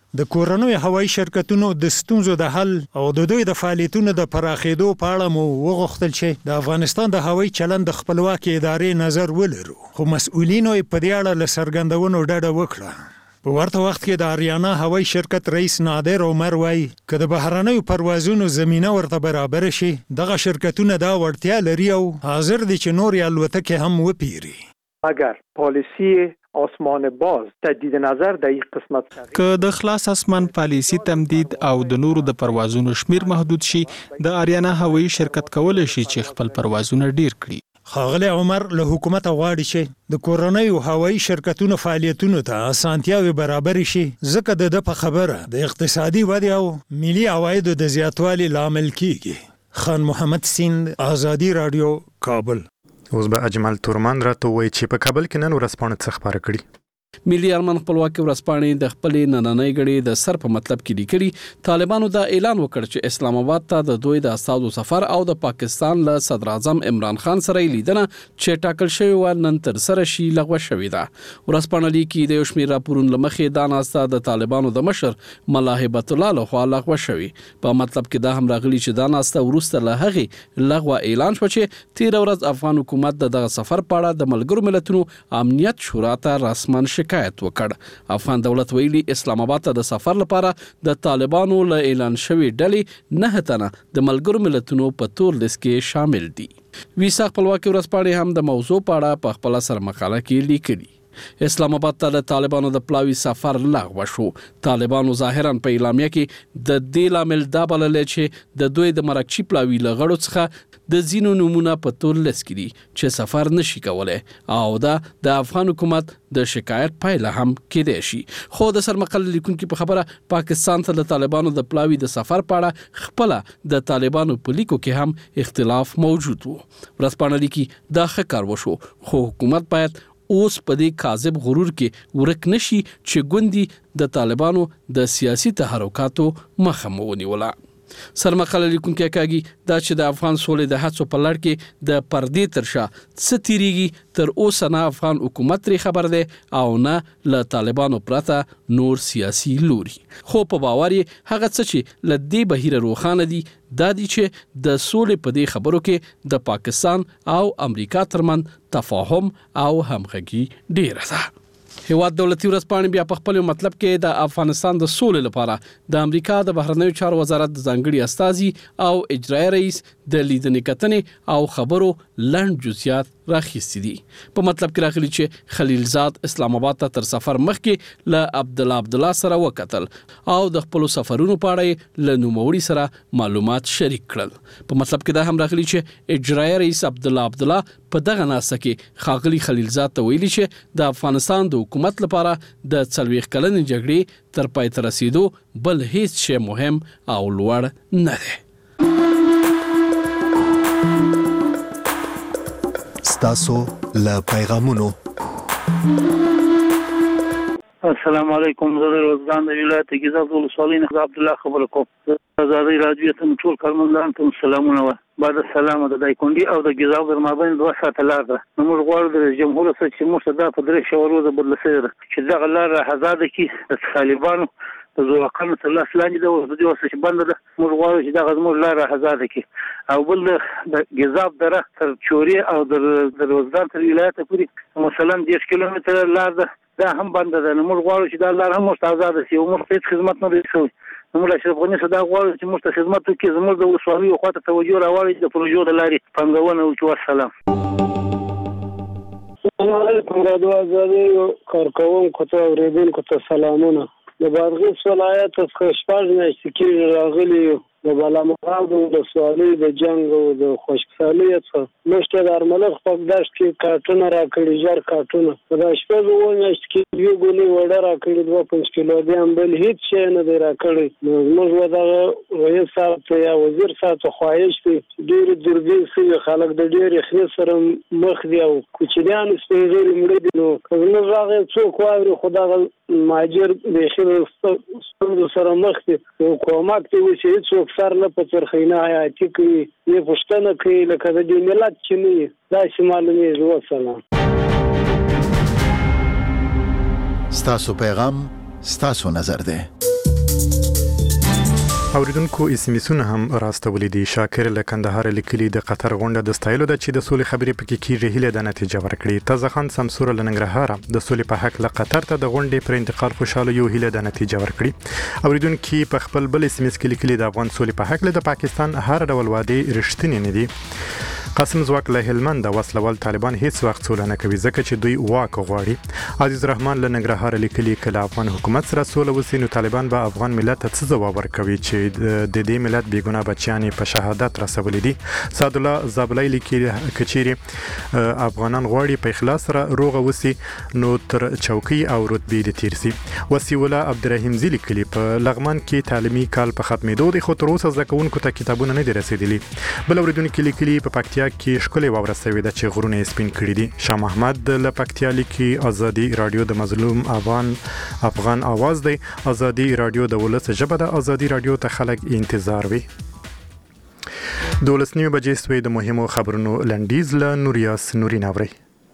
O: د کورنیو هوایي شرکتونو د ستونزو د حل او د دوی د فعالیتونو د پراخېدو په اړه مو وغوښتل چې د افغانستان د هوایي چلند د خپلواکي ادارې نظر ولرو، خو مسؤلینو په دې اړه له څرګندونو ډډه وکړه. په ورته وخت کې د آریانا هوایي شرکت رئیس نادر عمر وایي که د بهرنیو پروازونو زمینه ورته برابر شي، دغه شرکتونه دا وړتیا لري او حاضر دي چې نورې الوتکې هم وپیري.
P: اگر پالیسی آسمان باز تجدید نظر در این قسمت
Q: که د خلاص اسمان پالیسی تمدید او د نورو د پروازونو شمیر محدود شي، د آریانا هوایي شرکت کولی شي چې خپل پروازونه ډیر کړي.
O: ښاغلی عمر له حکومت غواړي چې د کورنیو هوایي شرکتونو فعالیتونو ته اسانتیاوې برابر شي، ځکه د ده په خبره د اقتصادي ودې او ملي عوایدو د زیاتوالي لامل کیږي. خان محمد سیند، آزادي رادیو، کابل.
B: اوس به اجمل تورمان راته وایي چې په کابل کې نن ورځپاڼه څه خپاره کړي.
R: ملي ارمان خپلواکي ورځپاڼې د خپلې نننۍ غړي د سر په مطلب کې لیکلي طالبانو دا اعلان وکړ چې اسلام آباد ته د دوی د استازو سفر او د پاکستان له صدر اعظم عمران خان سره لیدنه چې ټاکل شوی و نن تر سره شي لغوه شوې ده. ورځپاڼه لیکي د یو شمېر راپورونو له مخې دا ناسته د طالبانو د مشر ملا هیبت الله لخوا لغوه شوې. په مطلب کې دا هم راغلي چې دا ناسته وروسته له هغې لغوه اعلان شو چې تېره ورځ افغان حکومت د دغه سفر په اړه د ملګرو ملتونو امنیت شورا ته رسماً شکایت وکړ. افغان دولت ویلي اسلام آباد ته د سفر لپاره د طالبانو له اعلان شوی ډلې نه تنه د ملګرو ملتونو په تور لیست کې شامل دي. ویسا خپلواکي ورځپاڼې هم د موضوع په اړه په خپل سر مقاله کې لیکلي. اسلام آباد ته د طالبانو د پلاوي سفر لغوه شو. طالبانو ظاهرا په اعلامیه کې د دې لامل دا بللی چې د دوی د مرکچي پلاوي له غړو څخه د ځینو نمونه په تور لیست کې دي چې سفر نشي کولی او دا د افغان حکومت د شکایت پایله هم کېدای شي. خو د سرمقاله لیکونکي په خبره پاکستان ته د طالبانو د پلاوي د سفر په اړه خپله د طالبانو په لیکو کې هم اختلاف موجود وو. ورځپاڼه لیکي دا ښه کار وشو، خو حکومت باید اوس په دې کاذب غرور کې ورک نشي چې ګوندي د طالبانو د سیاسي تحرکاتو مخه مو ونیوله. سرمقاله لیکونکي کاږي دا چې د افغان سولې د هڅو په لړ کې د پردې تر شا څه تیریږي تر اوسه نه افغان حکومت ترې خبر دی او نه له طالبانو پرته نور سیاسي لوري. خو په باور یې هغه څه چې له دې بهیره روښانه دي دا دي چې د سولې په دې خبرو کې د پاکستان او امریکا ترمن تفاهم او همغږي ډیره ده. هیواد دولتي ورځپاڼې بیا په خپل مطلب کې د افغانستان د سولې لپاره د امریکا د بهرنیو چارو وزارت د ځانګړي استازي او اجرایي رئیس د لیدنې کتنې او خبرو لنډ جزئیات راخیستي دي. په مطلب کې راغلي چې خلیلزاد اسلام آباد ته تر سفر مخکې له عبد الله عبد الله سره وکتل او د خپل سفرونو په اړه له نوموړي سره معلومات شریک کړل. په مطلب کې دا هم راغلي چې اجرایي رئیس عبد الله عبد الله په دغه ناسته کې خاغلی خلیلزاد ته ویلي چې د افغانستان د حکومت لپاره د څلوېښت کلنې جګړې تر پای ته رسیدو بل هیڅ شی مهم او لوړ نه دی.
A: ستاسو له پیغامونو.
S: السلام علیکم. زه د روزګان د ولایت ګیزاب ولسوالۍ نه عبد الله خبرې کوم. آزادۍ رادیو ته ټول کارمندانو ته سلامونه. بعد السلام د دایکونډي او د ګیزاب در مابین دوه ساعته لار ده. نو موږ غواړو د جمهور رئیس چې موږ ته دا په درې شوه ورځې بدله شوې ده چې دغه لار آزاده کړي د طالبانو د زورواکانو تر لاس لاندې ده. اوس د دې وسه چې بنده ده، موږ غواړو چې دغه زموږ لار آزاده کړي. او بل د ګیزاب دره تر چوري او د روزګان تر ولایته پورې مثلا دېرش کیلومتره لار ده، دا هم بنده ده. نو موږ غواړو چې دا لار هم موږ ته آزاده شي او موږ ته هېڅ خدمت نه دی شوی. موږ له اشرف غني څخه دا غواړو چې موږ ته خدمت وکړي، زموږ د ولسوالیو خواته توجه راواړي، د پروژو د لارې پانګونه وکړي. والسلام.
T: السلام علیکم. رادیو آزادۍ کارکوونکو ته اورېدونکو ته سلامونه. د بادغیس ولایت څخه شپږ میاشتې کېږي راغلي یو. د بالامراد د ولسوالۍ د جنګ او د خوشحالۍ څخه مشته د ارملخ په دشت کې کارټونه راکړي، ژر کارټونه. دا شپږ اووه میاشتې کې یو ګولۍ وړه راکړي، دوه پنځه کیلو دي هم بل هېڅ شی نه دی راکړی. نو زموږ به دغه رئیس صاحب ته یا وزیر صاحب ته خواهش دی، ډېرې دوربین شوي خلک د ډېر یخنۍ سره مخ دي او کوچنیان سپین ږیري مړه دي. نو که زموږ هغې څوک واوري خو دغه مهاجر بیخي ستونزو سره مخ دي، نو کومک دی وشي هېڅوک سر نه په څرخي نه حیاتي کوي، نه پوښتنه کوي لکه د دې ملت چې نه وي. داسې معلومېږي. والسلام.
U: ستاسو پیغام ستاسو نظر دی.
B: اوریدونکو اسمیسونه هم راستولې دي. شاکر له کندهار لیکلي د قطر غونډه د ستایلو د چې د سولې خبرې پکې کیږي هیله د نتیجه ورکړي. تازه خان سمسور له ننګرهار د سولې په حق له قطر ته د غونډې پر انتقال خوشاله یو هیله د نتیجه ورکړي. اوریدونکو په خپل بل اسمیس کې لیکلي د افغان سولې په حق له د پاکستان هر ډول وعده رښتینی نه دي. قاسم زواک له هلمند د وسلوال طالبان هیڅ وخت سوله نه کوي ځکه چې دوی واک غواړي. عزیز رحمان له ننګرهار لیکلي کله افغان حکومت سره سوله وسي نو طالبان به افغان ملت ته څه ځواب ورکوي چې د دې ملت بیګناه بچیان په شهادت رسولي دي. سعد الله زابلای لیکلي کچيري افغانان غواړي په اخلاص سره روغه وسي نو تر چوکي او رتبه دي تیر سي. وسی ولا عبدالرحیم زی لیکلي په لغمان کې تعلیمي کال په ختمېدو د خو تر اوسه زکونکو ته کتابونه نه دي رسیدلي. بل اوریدونکو لیکلي په پکتیا کې شکلې واوره سوي ده چې غرونه سپین کړي دي. شاه محمد له پکتیا لیکي ازادي رادیو د مظلوم افغان افغان आवाज دی. ازادي رادیو د ولس ژبه ده. ازادي رادیو ته خلک انتظار وي. دولس نیمه بجې سوي د مهمو خبرونو لنډیز له نوریاس نورین اوري.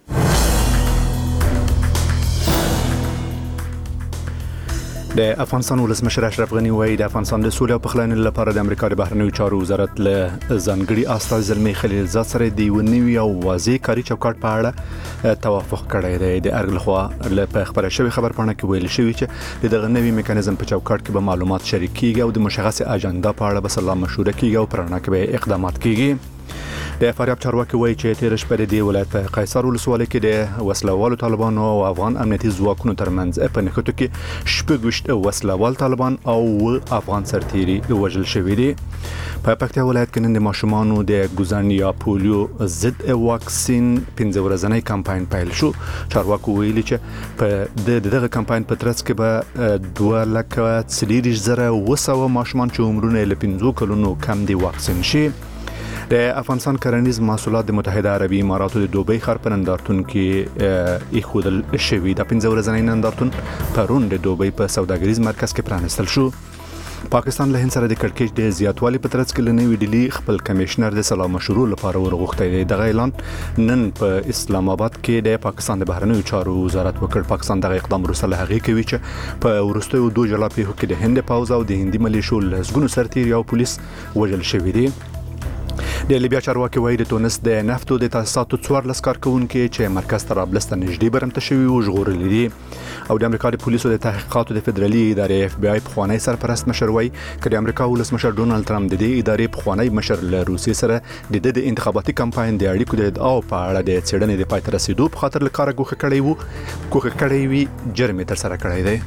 C: د افغانستان ولسمشر اشرف غنی وایي د افغانستان د سولې او پخلاینې لپاره د امریکا د بهرنیو چارو وزارت له ځانګړي استازي زلمي خلیلزاد سره د یو نوي او واضح کاري چوکاټ په اړه توافق کړی دی. د ارګ لخوا په خبره شوی خبر پاڼه کې ویل شوی چې دغه نوي میکانیزم په چوکاټ کې به معلومات شریک کیږي او د مشخص اجنډا په اړه به سلا مشوره کیږي او پرانه کې به اقدامات کیږي. د فاریاب چارواکي وایي چې تیر شپه د ولایت په قیصر ولسوالۍ کې د وسلوالو طالبانو او افغان امنیتي ځواکونو ترمنځ په نښتو کې شپږ وسلوال طالبان او افغان سرتیري وژل شوي دي. په پکتیا ولایت کې نن د ماشومانو د ګوزانیا پولیو ضد واکسین پنځه ورځنی کمپاین پیل شو. چارواکو ویلي چې په دغه کمپاین په ترڅ کې به دوه لکه څلور زره اوه سوه ماشومان چې عمرونه له پنځو کلونو کم دي واکسین شي. د افغانستان کرنیز محصولات د متحده عربي اماراتو د دوبۍ ښار په نندارتون کې ایښودل شوي. د پنځه ورځنی نندارتون پرون د دوبۍ په سوداګریز مرکز کې پرانستل شو. پاکستان له هند سره د کړکېچ د زیاتوالي په ترڅ کې له نوې ډیلي خپل کمشنر د سلا مشورو لپاره ورغوښتی دی. دغه اعلان نن په اسلام آباد کې د پاکستان د بهرنیو چارو وزارت وکړ. پاکستان دغه اقدام وروسته له هغې کوي چې په وروستیو دوه جلا پیښو کې د هند پوځ او د هندي ملیشو لسګونو سرتیري او پولیس وژل شوي دي. د لیبیا چارواکي وایي د تونس د نفتو د تاسیساتو څوارلس کارکوونکي چې مرکز طرابلس ته نږدې برمته شوي وو ژغورلي دي. او د امریکا د پولیسو د تحقیقاتو د فدرالي ادارې اف بی آی پخوانی سرپرست مشر وایي چې د امریکا ولسمشر ډونالد ټرمپ د دې ادارې پخوانی مشر له روسیې سره د د انتخاباتي کمپاین د اړیکو د ادعاو په اړه د څېړنې د پای ته رسیدو په خاطر له کاره ګوښه کړی وو ګوښه کړی وي جرم یې ترسره کړی دی.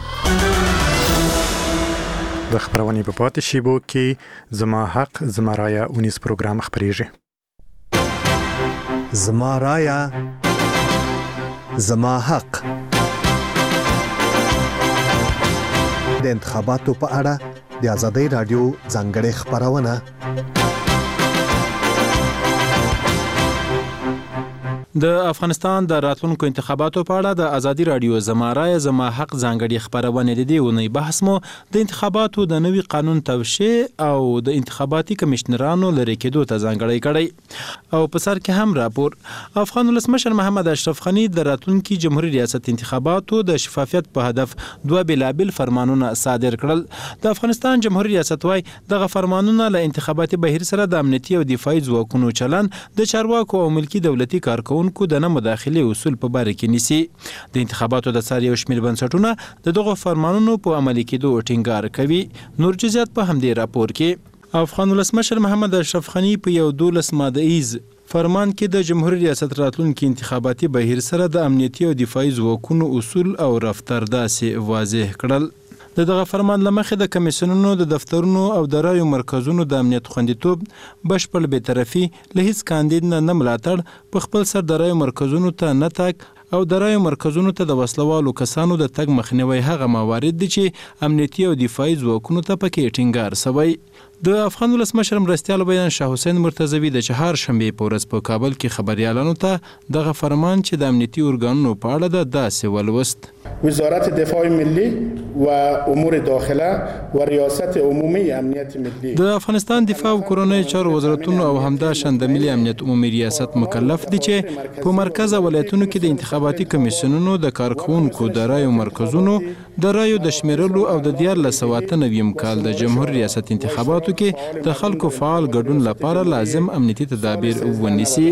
B: د خبرونې په پاتې شیبو کې زما حق زما رایا اونیس پروګرام خبرېږي.
A: زما رایا زما حق د انتخاباتو په اړه د ازادۍ رادیو ځانګړې خبرونه.
F: د افغانستان د راتلونکو انتخاباتو په اړه د ازادي رادیو زما رای زما حق ځانګړي خبرونه د دې ونې بحث مو د انتخاباتو د نوي قانون توشیح او د انتخاباتي کمشنرانو لري کېدو ته ځانګړي کړي. او په سر کې هم راپور افغان ولسمشر محمد اشرف غنی د راتلونکي جمهوریت ریاست انتخاباتو د شفافیت په هدف دوه بلابل فرمانونه صادر کړل. د افغانستان جمهوریت ریاست وايي دغه فرمانونه له انتخاباتي بهیر سره د امنیتي او دفاعي ځواکونو چلن د چارواکو او ملکی دولتي کارکونکو کو د نه مداخله اصول په باره کې نیسي. د انتخاباتو د ساري او شمیر بنسټونه د دغه فرمانونو په عملي کېدو ټینګار کوي. نور جزئیات په همدې راپور کې. افغان ولسمشر محمد اشرف غنی په یو دولس ماده‌ایز فرمان کې د جمهوریت ریاست راتلونکي انتخاباتي بهیر سره د امنیتي او دفاعي ځواکونو اصول او رفتار داسې واضح کړل. د دغه فرمان لمخې د کمیسیونونو د دفترونو او د رایو مرکزونو د امنیت خوندیتوب بشپړ بېطرفي له هیڅ کاندید نه نه ملاتړ په خپل سر د رایو مرکزونو ته نه تګ او د رایو مرکزونو ته د وسلوالو کسانو د تګ مخنیوي هغه موارد دي چې امنیتي او دفاعي ځواکونو ته پکې ټینګار سوی. د افغان ولسمشر مرستیال بیان شاه حسین مرتضوی د چهار شنبې په ورځ په کابل کې خبريالانو ته دغه فرمان چې د امنیتي ارګانونو په اړه د داسې ولوست.
U: وزارت دفاع ملی و امور داخله و ریاست عمومی امنیت ملی.
Q: د افغانستان دفاع او کورنۍ چارو وزارتونو او همداشان د ملي امنیت عمومي ریاست مکلف دي چې په مرکز ولایتونو کې د انتخاباتي کمیسیونونو د کارکونکو د رایو مرکزونو د رایو د شمیرلو او د دیارلس سوه اته نوي کال د جمهور ریاست انتخاباتو کې د خلکو فعال ګډون لپاره لازم امنیتي تدابیر ونیسي.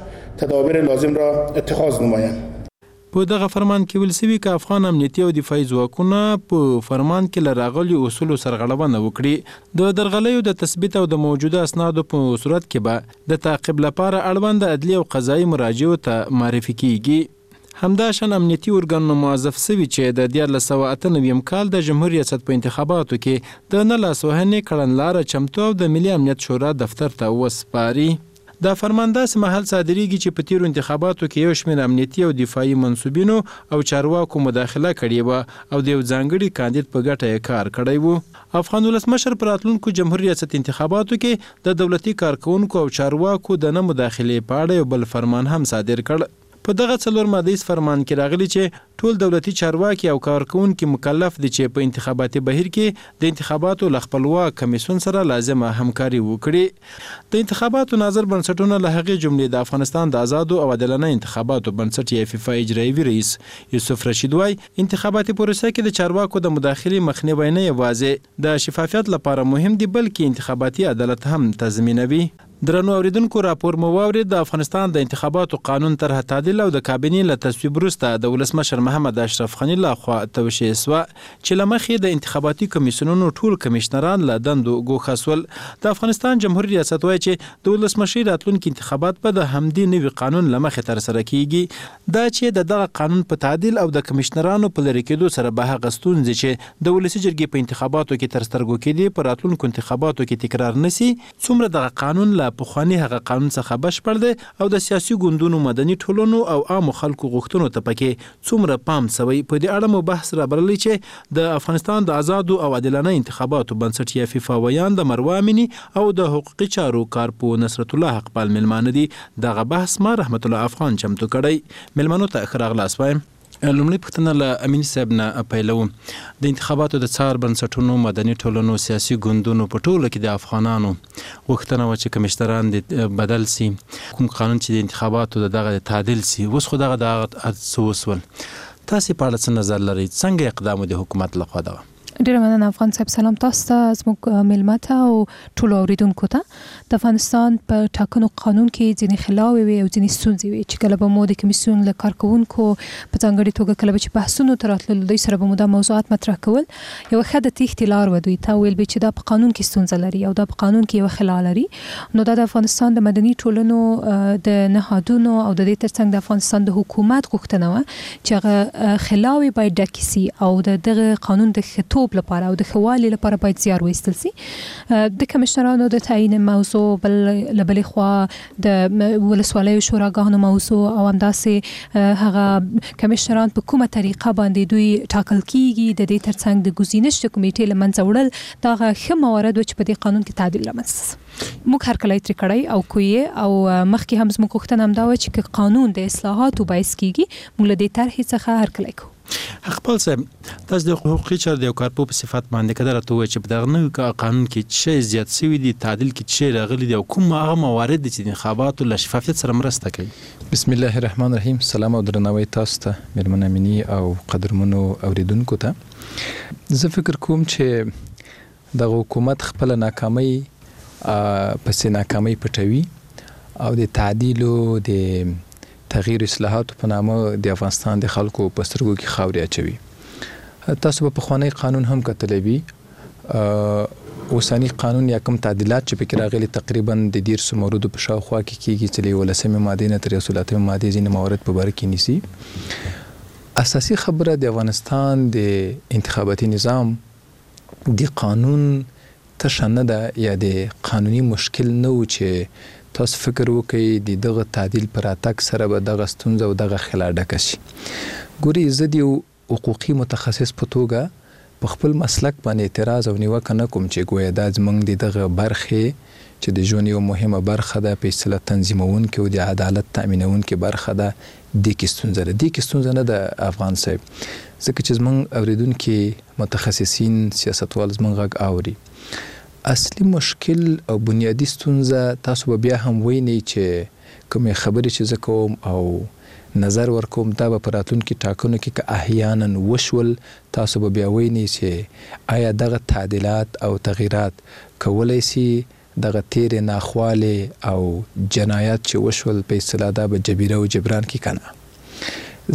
U: تدابیر لازم را اتخاذ نمایند.
Q: په دغه فرمان کې ویل شوي چې افغان امنیتي او دفاعي ځواکونه په فرمان کې له راغلي اصولو سرغړونه وکړي. د درغلیو د تثبیت او د موجوده اسنادو په صورت کې به د تعقیب لپاره اړوند عدلي او قضایي مراجعو ته معرفي کیږي. همداشان امنیتي ارګانونو موظف شوي چې د دیارلس سوه اته نوي کال د جمهور ریاست په انتخاباتو کې د نه لاسوهنې کړنلاره چمتو او د ملي امنیت شورا دفتر ته وسپاري. دا فرمان داسې مهال صادریږي چې په تیرو انتخاباتو کې یو شمېر امنیتي او دفاعي منصوبینو او چارواکو مداخله کړې وه او د یو ځانګړي کاندید په ګټه یې کار کړی و. افغان ولسمشر په راتلونکو جمهور ریاست انتخاباتو کې د دولتي کارکونکو او چارواکو د نه مداخلې په اړه یو بل فرمان هم صادر کړ. په دغه څلور مادیز فرمان کې راغلی چې ټول دولتي چارواکي او کارکونکي مکلف دي چې په انتخاباتي بهیر کې د انتخاباتو له خپلواک کمیسیون سره لازمه همکاري وکړي. د انتخاباتو ناظر بنسټونه له هغې جملې د افغانستان د آزادو او عادلانه انتخاباتو بنسټ یا فیفا اجرایوي رئیس یوسف رشید وای انتخاباتي پروسه کې د چارواکو د مداخلې مخنیوی نه یوازې د شفافیت لپاره مهم دی بلکې انتخاباتي عدالت هم تضمینوي. درنو اوریدونکو راپور مو واورید د افغانستان د انتخاباتو قانون طرح تعدیل او د کابینې له تصویب وروسته د ولسمشر محمد اشرف غني لخوا توشیح شوه چې له مخې د انتخاباتي کمیسیونونو ټول کمیشنران له دندو ګوښه شول. د افغانستان جمهور ریاست وایي چې د ولسمشر راتلونکي انتخابات به د همدې نوي قانون له مخې ترسره کیږي. دا چې د دغه قانون په تعدیل او د کمیشنرانو په لرې کېدو سره به هغه ستونزې چې د ولسي جرګې په انتخاباتو کې تر سترګو کېدې په راتلونکو انتخاباتو کې تکرار نشي. څومره دغه قانون له پخواني هغه قانون څخه بشپړ دی او د سیاسي ګوندونو مدني ټولنو او عامو خلکو غوښتنو ته پکې څومره پام شوی په دې اړه مو بحث رابرلی چې د افغانستان د آزادو او عادلانه انتخاباتو بنسټ یا فیفا ویان د مروه امینی او د حقوقي چارو کارپو نصرت الله حقپال ملمانه دي. دغه بحث ما رحمت الله افغان چمتو کړی. ملمنو ته ښه راغلاست وایم. لومړی پوښتنه له امیني صاحب نه پیلوم. د انتخاباتو د څار بنسټونو مدني ټولنو سیاسي ګوندونو په ټوله کې د افغانانو غوښتنه وه چې کمیشنران دې بدل سي کوم قانون چې د انتخاباتو د دغه تعدیل سي. اوس خو دغه د څه وسول. تاسې په اړه څه نظر لرئ؟ څنګه اقدام د حکومت لخوا ده؟
V: ډیره مننه افغان صاحب. سلام تاسو ته زموږ میلمه ته او ټولو اوریدونکو ته. د افغانستان په ټاکنو قانون کې ځینې خلاوې وي او ځینې ستونزې وي چې کله به مو د کمیسیون له کارکوونکو په ځانګړې توګه کله به چې بحثونو ته راتلل دوی سره به مو دا موضوعات مطرح کول یوه ښه د تېښتې لار وه. دوی ته ویل به چې دا په قانون کې ستونزه لري او دا په قانون کې یوه خلا لري. نو دا د افغانستان د مدني ټولنو د نهادونو او د دې ترڅنګ د افغانستان د حکومت غوښتنه وه چې هغه خلاوې باید ډکې سي او د دغه قانون د ښه لپاره او د خوالي لپاره باید زیار وایستل سي. د کمیشنرانو د تعیین موضوع بل لبلې خوا د ولسوالیو شوراګانو موضوع او همداسې هغه کمیشنران په کومه طریقه باندې دوی ټاکل کیږي د دې ترڅنګ د ګزینش د کمیټې له منځه وړل دا ښه موارد و چې په دې قانون کې تعدیل رامنځته موږ هر کله ترې کړی او کوی او مخکې هم زموږ غوښتنه همدا وه چې قانون د اصلاحاتو باعث کیږي موږ له دې طرحې څخه هر کله کوو.
Q: خپل صاحب تاسو د حقوقي چارو د کارپو په صفت باندې کده راته وایي چې په دغه نوي قانون کې څه زیات شوي دي تعدیل کې څه راغلي دي او کوم هغه موارد دي چې د انتخاباتو له شفافیت سره مرسته کوي؟
W: بسم الله الرحمن الرحیم. سلام او درناوی تاسو ته مېرمن امینی او قدرمنو اوریدونکو ته. زه فکر کوم چې د حکومت خپل ناکامۍ پسې ناکامۍ پټوي او د تعدیلو د تغییر اصلاحاتو په نامه د افغانستان د خلکو په سترګو کې خاورې اچوي. تاسو په پخوانی قانون هم کتلی وي. اوسنی قانون یا کوم تعدیلات چې پکې راغلي تقریبا د دیرسو موردو په شاوخوا کې کېږي چې له یولسمې مادې نه تر یوسلاتمې مادې ځینې موارد په باره کې نیسي. اساسي خبره د افغانستان د انتخاباتي نظام د قانون تشه نه ده یا د قانوني مشکل نه و چې تاسو فکر وکړئ د دغه تعدیل پر راتګ سره به دغه ستونزه او دغه خلا ډکه شي. ګورئ زه د یو حقوقي متخصص په توګه په خپل مسلک باندې اعتراض او نیوکه نه کوم چې ګویا دا زموږ د دغه برخې چې د ژوند یو مهمه برخه ده، فیصله تنظیمونکې او د عدالت تامینونکې برخه ده، دې کې ستونزه ده. دې کې ستونزه نه ده افغان صاحب، ځکه چې زموږ اوریدونکي متخصصین سیاستوال زموږ غږ اوري. اصلي مشکل او بنیادی ستونزه تاسو به بیا هم وینئ چې کومې خبرې چې زه کوم او نظر ورکوم دا به په راتلونکي ټاکنو کې که احیانا وشول، تاسو به بیا وینئ چې آیا دغه تعدیلات او تغییرات کولی سي دغه تیرې ناخوالې او جنایات چې وشول په اصطلاح دا به جبیره او جبران کې کنه.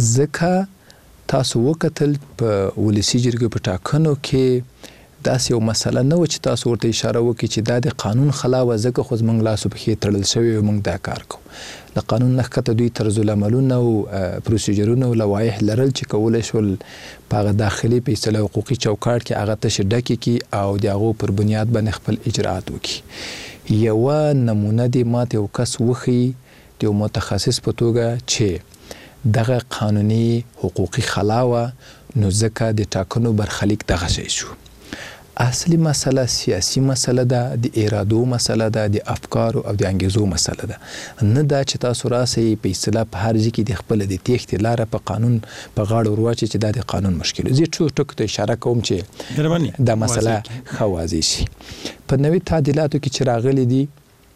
W: ځکه تاسو وکتل په ولسي جرګې په ټاکنو کې داسې یو مسله نه و چې تاسو ورته اشاره وکړي چې دا د قانون خلاف وه، ځکه خو زموږ لاسو پښې تړل شوي او موږ دا کار کوو. له قانون نه ښکته دوی طرزالعملونه او پروسیجرونه او لوایح لرل چې کولی شول په هغه داخلي په اصطلاح حقوقي چوکاټ کې هغه تشې ډکې کړي او د هغو پر بنیاد باندې خپل اجراات وکړي. یوه نمونه دې ماته یو کس وښیي د یو متخصص په توګه چې دغه قانوني حقوقي خلا وه، نو ځکه د ټاکنو برخلیک دغه شی شو. اصلي مسله سیاسي مسله ده، د ارادو مسله ده، د افکارو او د انګیزو مسله ده. نه دا چې تاسو راسئ په اصطلاح په هر ځای کې د خپله د تېښتې لاره په قانون په غاړه ورواچئ چې دا د قانون مشکل وي. زه څو ټکو ته اشاره کوم چې دا مسله ښه واضح شي. په نوي تعدیلاتو کې چې راغلي دي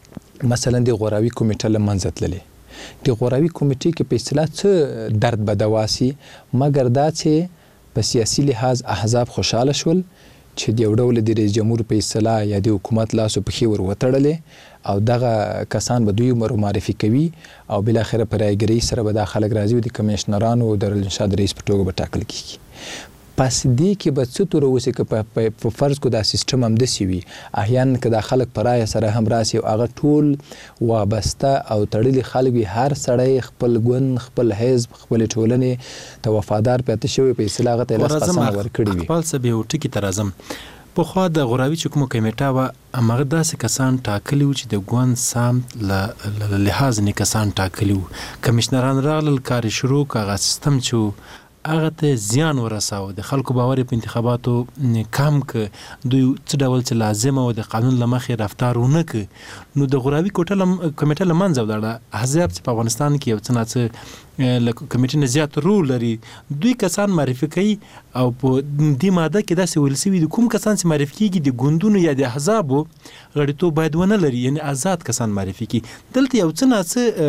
W: مثلا د غوراوي کمیټه له منځه تللې، د غوراوي کمیټې کې په اصطلاح څه درد به دوا سي، مګر دا چې په سیاسي لحاظ احزاب خوشحاله شول چې د یو ډول د رئیس جمهور په اصطلاح یا د حکومت لاسو پښې ور وتړلې او دغه کسان به دوی معرفي کوي او بالاخره په رایګرۍ سره به دا خلک راځي او د کمیشنرانو او دارالانشاد رئیس په توګه به ټاکل کیږي. پس دې کې به څه توره وسي که په فرض کو دا سیستم همداسې وي، احیانا که دا خلک په رایه سره هم راسي او هغه ټول وابسته او تړلي خلک وي، هر سړی خپل ګوند، خپل حزب، خپلې ټولنې ته وفادار پاتې شوی، په اصطلاح هغه ته یې لاس قسمه ورکړي وي.
D: اقبال صاحب یو ټکي ته راځم. پخوا د غوراوي چې کومه کمیټه وه هماغه داسې کسان ټاکلي وو چې د ګوند سمت له لحاظ نه کسان ټاکلي وو. کمیشنران راغلل، کار یې شروع کړ، هغه سیستم چې هغه ته زیان ورساوه، د خلکو باور په انتخاباتو کم که دوی څه ډول چې لازمه و د قانون له مخې رفتار ونه که، نو د غوراوي کمیټه له منځه ولاړه. احزاب چې په افغانستان کې یو څه ناڅه له کمیټې نه زیات رول لري، دوی کسان معرفي کوي او په دې ماده کې داسې ویل سوي دي کوم کسان چې معرفي کېږي د ګوندونو یا د احزابو غړیتوب باید ونه لري، یعنی آزاد کسان معرفي کړي. دلته یو څه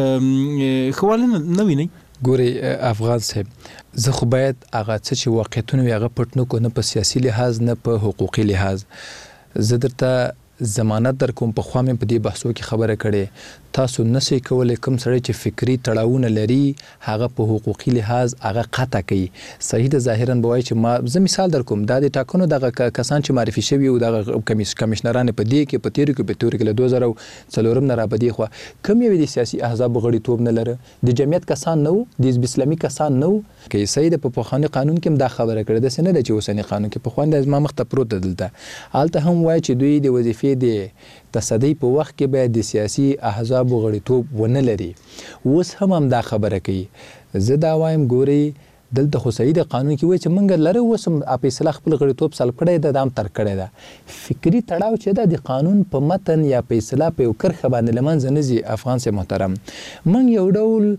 D: ناڅه ښه والی نه وینئ؟
W: ګوري افغان صاحب، زه خو باید هغه څه چې واقعیتونه وي هغه پټ نه کړو، نه په سیاسي لحاظ نه په حقوقي لحاظ. زه درته ضمانت در کوم، پخوا مې په دې بحثو کې خبره کړې، تاسو نشئ کولی کوم سړی چې فکري تړاوونه لري هغه په حقوقي لحاظ هغه قطع کوي. صحیح ده، ظاهرا به وایي چې ما زه مثال در کوم، دا د ټاکنو دغه کسان چې معرفي شوي او دغه کمیشنران په دې کې په تېرو کې په تېرو کې له دوه زره څلورم نه را په دې خوا کوم یوې د سیاسي احزابو غړیتوب نه لره، د جمعیت کسان نه وو، د حزب اسلامي کسان نه وو. که صحیح ده، په پخواني قانون کې هم دا خبره کړې، داسې نه ده چې اوسني قانون کې. پخواني د زما مخ ته پروت ده، دلته هلته هم وایي چې دوی د وظیفې د تصدۍ په وخت کې باید د سیاسي احزابو غړیتوب ونه لري. اوس هم هم دا خبره کوي. زه دا وایم ګورئ دلته خو صحیح د قانون کې وایي چې موږ لرو، اوس هم په اصطلاح خپل غړیتوب سلب کړی ده، دا هم ترک کړی ده. فکري تړاو چې ده د قانون په متن یا په اصطلاح په یو کرښه باندې له منځه نه ځي. افغان صاحب محترم، موږ یو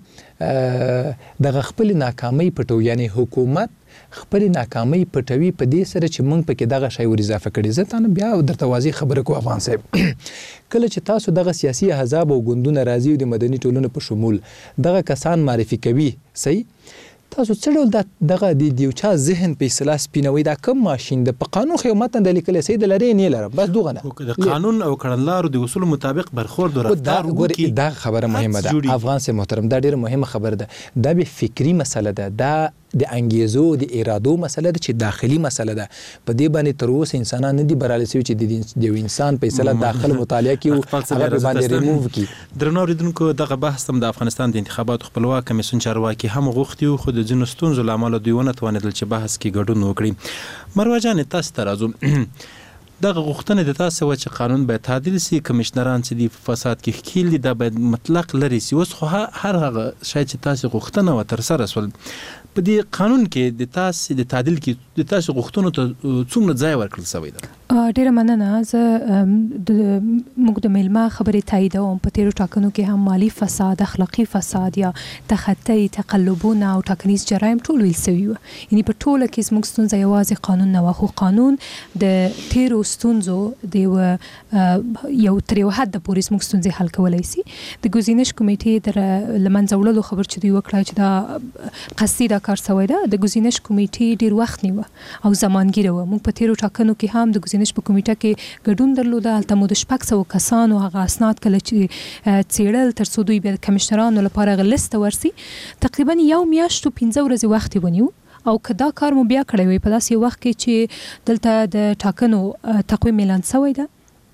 W: ډول دغه خپلې ناکامۍ پټو، یعنی حکومت خپل ناکامۍ پټوي په دې سره چې موږ پکې دغه شی ور اضافه کړي. زه تاسو بیا درته واضح خبره کوم افغان صاحب، کله چې تاسو دغه سیاسي احزاب او ګوندونه راځي او د مدني ټولنې په شمول دغه کسان معرفي کوي، صحیح تاسو څه ډول دغه د یو چا ذهن په اصطلاح سپینوي، دا کوم ماشین د په قانون خو متن د لیکل سي د لري نه لرم، بس دغه نه
D: د قانون او کړنلارو د اصول مطابق برخورد رفتار وکړي.
W: دا خبره مهمه ده افغان سي محترم، دا ډیره مهمه خبره ده. دا به فکری مسله ده، دا د انګیزو د ارادو مسله ده چې داخلي مسله ده. په دې باندې تر اوسه انسانان نه دي برالي سوي چې د یو انسان په اصطلاح داخل مطالعه کوي او هغه باندې ریموو کړي.
D: درنو اوریدونکو، دغه بحث هم د افغانستان د انتخاباتو خپلواک کمیسیون چارواکي هم غوښتي خو د ځینو ستونزو له امله دوی ونه توانېدل چې بحث کې ګډون وکړي. مروه جان، تاسو ته راځو. دغه غوښتنه د تاسو و چې قانون باید تعدیل سي، کمیشنران چې د فساد کې ښکیل دي دا باید مطلق لري سي. اوس خو هر هغه شاید چې تاسو غوښتنه و تر سره سول په دې قانون کې د تاسو د تعدیل کې د تاسو غوښتنو ته څومره ځای ورکړل شوی ده؟
V: ډیره مننه. زه د موږ د میلمه خبرې تاییدوم. په تیرو ټاکنو کې هم مالی فساد، اخلاقی فساد یا تخطی تقلبونه او ټاکنیز جرایم ټول ویل سوي وو. یعنی په ټوله کې زموږ ستونزه یوازې قانون نه وه، خو قانون د تیرو ستونزو د یو تر یو حد پورې زموږ ستونزې حل کولی سي. د ګزینش کمیټې در له منځه وړلو خبر چې دوی وکړه چې دا قصدي دا کار سوی ده، د ګزینش کمیټې ډیر وخت نیوه او زمانګیره وه. موږ په تیرو ټاکنو کې هم د ګزینش په کمیټه کې ګډون درلوده. هلته مو د شپږ سوه کسانو هغه اسناد کله چې څېړل تر څو دوی بیا د کمشنرانو لپاره هغه لیست ورسي، تقریبا یو میاشت او پنځه ورځې وخت یې ونیو. او که دا کار مو بیا کړی وي په داسې یو وخت کې چې دلته د ټاکنو تقویم اعلان سوی ده،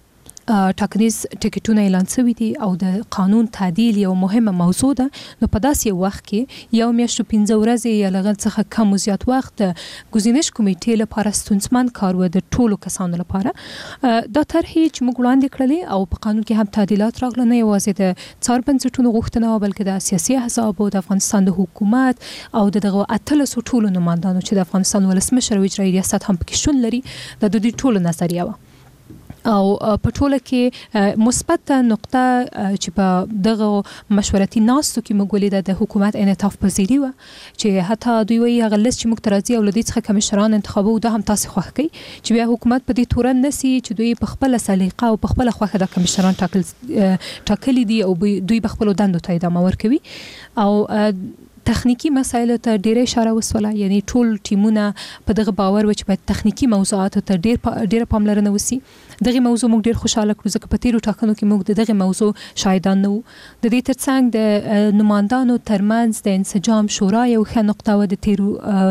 V: ټاکنیز ټیکټونه اعلان شوي دي او د قانون تعدیل یو مهمه موضوع ده، نو په داسې یو وخت کې یو میاشت او پنځه ورځې یا له هغه څخه کم او زیات وخت د ګزینش کمیټې لپاره ستونزمن کار و د ټولو کسانو لپاره. دا طرحې چې موږ وړاندې کړلې او په قانون کې هم تعدیلات راغله، نه یوازې د څار بنسټونو غوښتنه وه بلکې د سیاسي احزابو، د افغانستان د حکومت او د دغه اتلسو ټولو نمایندانو چې د افغانستان ولسمشر او اجرایي ریاست هم پکې شتون لري، د دوی ټولو نظریه وه. او په ټوله کې مثبت نقطه چې په دغه مشورتي ناستو کې موږ ولیده د حکومت انعطاف پذیري وه، چې حتی دوی وایي هغه لیست چې موږ ته راځي او له دې څخه کمشنران انتخابوو دا هم تاسې خوښ کوي، چې بیا حکومت په دې تورن نه سي چې دوی په خپله سلیقه او په خپله خوښه دا کمشنران ټاکلي دي او دوی په خپلو دندو ته ادامه ورکوي. او تخنیکی مسایلو ته ډیره اشاره وسوله، یعنی ټول ټیمونه په دغه باور و چې باید تخنیکی موضوعاتو ته ډیر ډیره پاملرنه وسی. دغه موضوع موږ ډیر خوشاله کړو ځکه په تیرو ټاکنو کې موږ د دغه موضوع شاهدان نه وو. د دې ترڅنګ د نمایندانو ترمنځ د انسجام شورا یو ښه نقطه وه د تیرو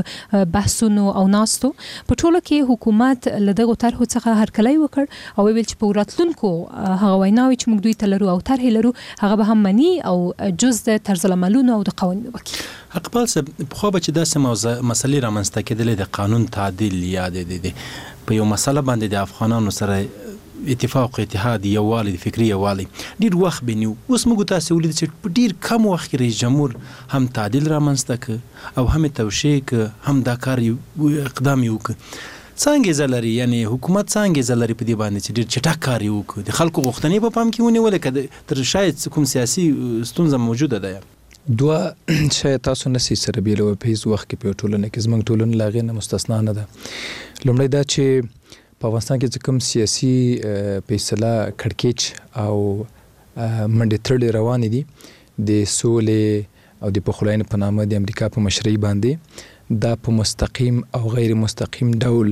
V: بحثونو او ناستو. په ټوله کې حکومت له دغو طرحو څخه هرکلی وکړ او ویل چې په راتلونکو هغه ویناوې چې موږ دوی ته لرو او طرحې لرو هغه به هم مني او جز د طرزالعملونو او د قوانینو وکړي.
D: اقبال صاحب، خو به چې داسې مسلې رامنځته کېدلې د قانون تعدیل یا د په یو مسله باندې د افغانانو سره اتفاق، اتحاد، یووالی، د فکري یووالی ډیر وخت بنیو. اوس موږ تاسو ولید چې په ډیر کم وخت کې رئیس جمهور هم تعدیل رامنځته ک او هم توشیح ک هم دا کار اقدام یو ک. څنګه زلري یعنی حکومت څنګه زلري په دې باندې چې ډیر چټک کار یو ک د خلکو غوښتنې په پام کې ونیول کده تر شاید کوم سیاسي ستونزه موجوده ده؟
W: دوه شاید تاسو نسی سره بیلو په هیڅ وخت کې په ټولنه کې زمونږ ټولنه لاغې نه مستثنا نه ده. لومړی دا چې په افغانستان کې چې کوم سیاسي فیصله کړکېچ او منډې تړلې روانې دي د سولې او د پخلاینې په نامه د امریکا په مشرۍ باندې، دا په مستقیم او غیر مستقیم ډول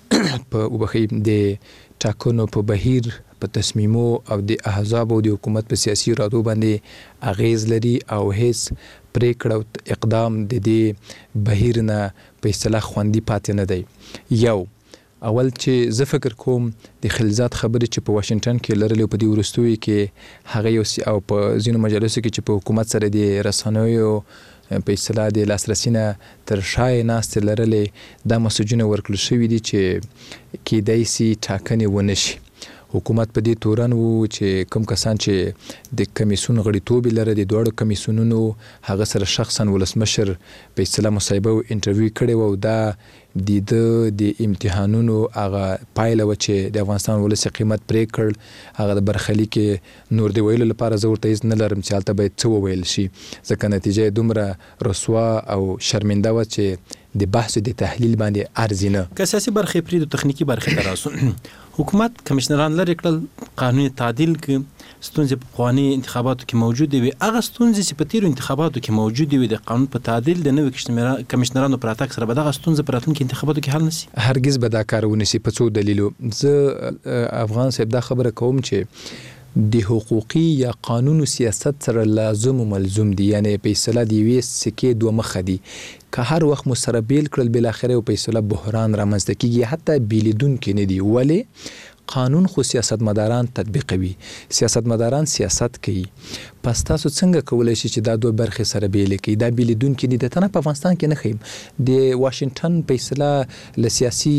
W: په وبخي د ټاکنو په بهیر، په تصمیمو او د احزاب او د حکومت په سیاسي ارادو باندې اغیز لري او هیڅ پریکړه او اقدام د دې بهیر نه په اصطلاح خوندي پاتې نه دی. یو اول چې زه فکر کوم د خلزات خبرې چې په واشنگټن کې لرلې په دې وروستیو کې هغه یو او په ځینو مجالسو کې چې په حکومت سره د رسنیو په اصطلاح د لاسرسي نه تر شای ناستې لرلې، دا مسجونه ورکړل شوي دي چې کیدای سي ټاکنې ونه شي. حکومت په دې تورن وو چې کوم کسان چې د کمیسیون غړیتوب لري د دوړو کمیسیونونو هغه سره شخصا ولسمشر په اصطلاح مصاحبه او انټرویو کړي وو، دا د د امتحانونو هغه پایله و چې د افغانستان ولسی قیمت پرې کړ، هغه د برخلیک نور دی ویلو لپاره زه ورته هیڅ نه لرم چې هلته باید څه وویل شي، ځکه نتیجه دومره رسوا او شرمنده وه چې د بحث د تحلیل باندې ارزي نه.
D: که سیاسي برخې پرې د تخنیکی برخې ته راسو، حکومت کمشنران لري کړل قانون تعدیل کې ستونزې په پخواني انتخاباتو کې موجودې وي، هغه ستونزې چې په تیرو انتخاباتو کې موجودې وي د قانون په تعدیل د نوي کمشنرانو پر راتګ سره به دغه ستونزې په راتلونکي انتخاباتو کې حل نشي؟
W: هرگز به دا کار ونه شي په څو دلیلو. زه افغان صاحب دا خبره کوم چې د حقوقي یا قانون و سیاست سره لازم و ملزوم دي، یعنی په اصطلاح د یوې سکې دوه مخه دي. که هر وخت مو سره بیل کړل بالاخره یو په اصطلاح بحران رامنځته کیږي، حتی بیلیدونکي نه دي. ولې؟ قانون خو سیاستمداران تطبیقوي، سیاستمداران سیاست کوي. پس تاسو څنګه کولی شئ چې دا دوه برخې سره بیلې کړئ؟ دا بیلیدونکي دي. د تنه په افغانستان کې نه ښیم، د واشنګټن په اصطلاح له سیاسي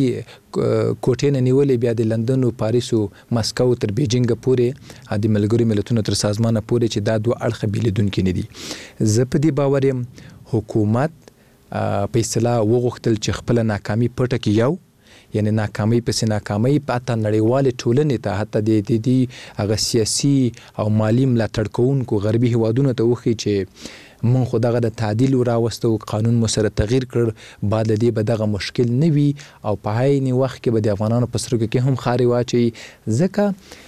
W: کوټې نه نیولې بیا د لندن او پاریس او مسکو تر بیجینګ پورې د ملګرو ملتونو تر سازمانه پورې چې دا دوه اړخه بیلیدونکي نه دي. زه په دې باور یم حکومت په اصطلاح وغوښتل چې خپله ناکامي پټه کړي، یو یعنی ناکامۍ پسې ناکامۍ پاته نړیوالې ټولنې ته حتی د دې هغه سیاسي او مالی ملاتړ کوونکو غربي هیوادونو ته وښیي چې مونږ خو دغه د تعدیل راوستو قانون مو سره تغییر کړ بعد له دې به دغه مشکل نه وي او په عین وخت کې به د افغانانو په سترګو کې هم خارې واچوي ځکه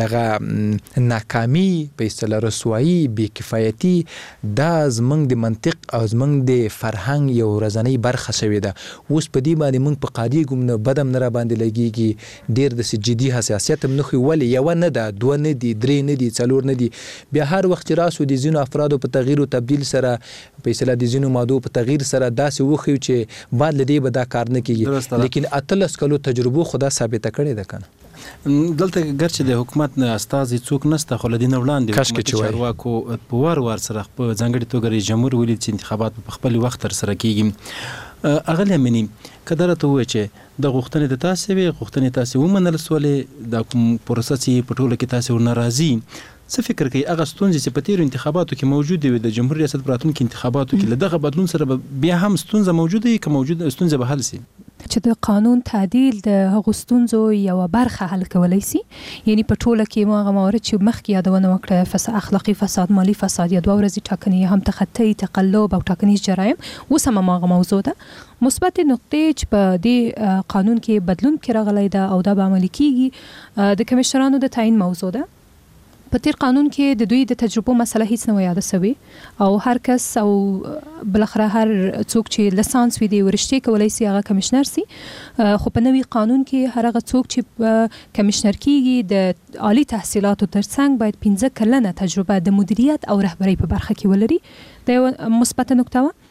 W: دغه ناکامي په اصطلاح رسوایي بې کفایتي دا زمونږ د منطق او زمونږ د فرهنګ یو ورځنۍ برخه شوې ده. اوس په دې باندې مونږ په قاریږو نه بد هم نه راباندې لګېږي ډېر داسې جدي حساسیت هم نه ښیي ولې یوه نه ده دوه نه دي درې نه دي څلور نه دي بیا هر وخت چې راسو د ځینو افرادو په تغییر او تبدیل سره په اصطلاح د ځینو مادو په تغییر سره داسې وښیو چې بعد له دې به دا کار نه کېږي لیکن اتلس کلو تجربو خدا ثابته کړې ده که نه.
D: دلته ګرچې د حکومت نه استازي څوک نشته خو له دې نه وړاندې حکومتي چارواکو په وار وار سره په ځانګړې توګه رئیس جمهور ولید چې انتخابات په خپل وخت ترسره کیږي. اغلی امینی که درته ووایي چې د غوښتنې د تاسې وي غوښتنې تاسې ومنل سولې دا کوم پروسه چې په ټوله کې تاسې ورنه راځي څه فکر کوي هغه ستونزې چې په تیرو انتخاباتو کې موجودې وي د جمهور ریاست په راتلونکي انتخاباتو کې له دغه بدلون سره بیا هم ستونزه موجوده وي که موجوده ستونزه به حل شي
V: چې د قانون تعدیل د هغو ستونزو یوه برخه حل کولی سي یعنی په ټوله کې مو هغه موارد چې مخکې یادونه وکړه فساد اخلاقي فساد مالي فساد یا دوه ورځې ټاکنې هم تخطی تقلب او ټاکنیز جرایم اوس هم هماغه موضوع ده. مثبت نقطې چې په دې قانون کې بدلون کې راغلی ده او دا به عملي کیږي د کمیشنرانو د تعیین موضوع ده. په تیر قانون کې د دوی د تجربو مسله هیڅ نه یاده سوي او هر کس او بلخره هر څوک چې لسانس وي دی ورشتي کولای سي هغه کمشنر سي خو په نوي قانون کې هر هغه څوک چې کمشنر کیږي د عالی تحصیلاتو ترڅنګ باید پنځه کلنه تجربه د مدیریت او رهبرۍ په برخه کې ولري. دا یو مثبت نقطه وه.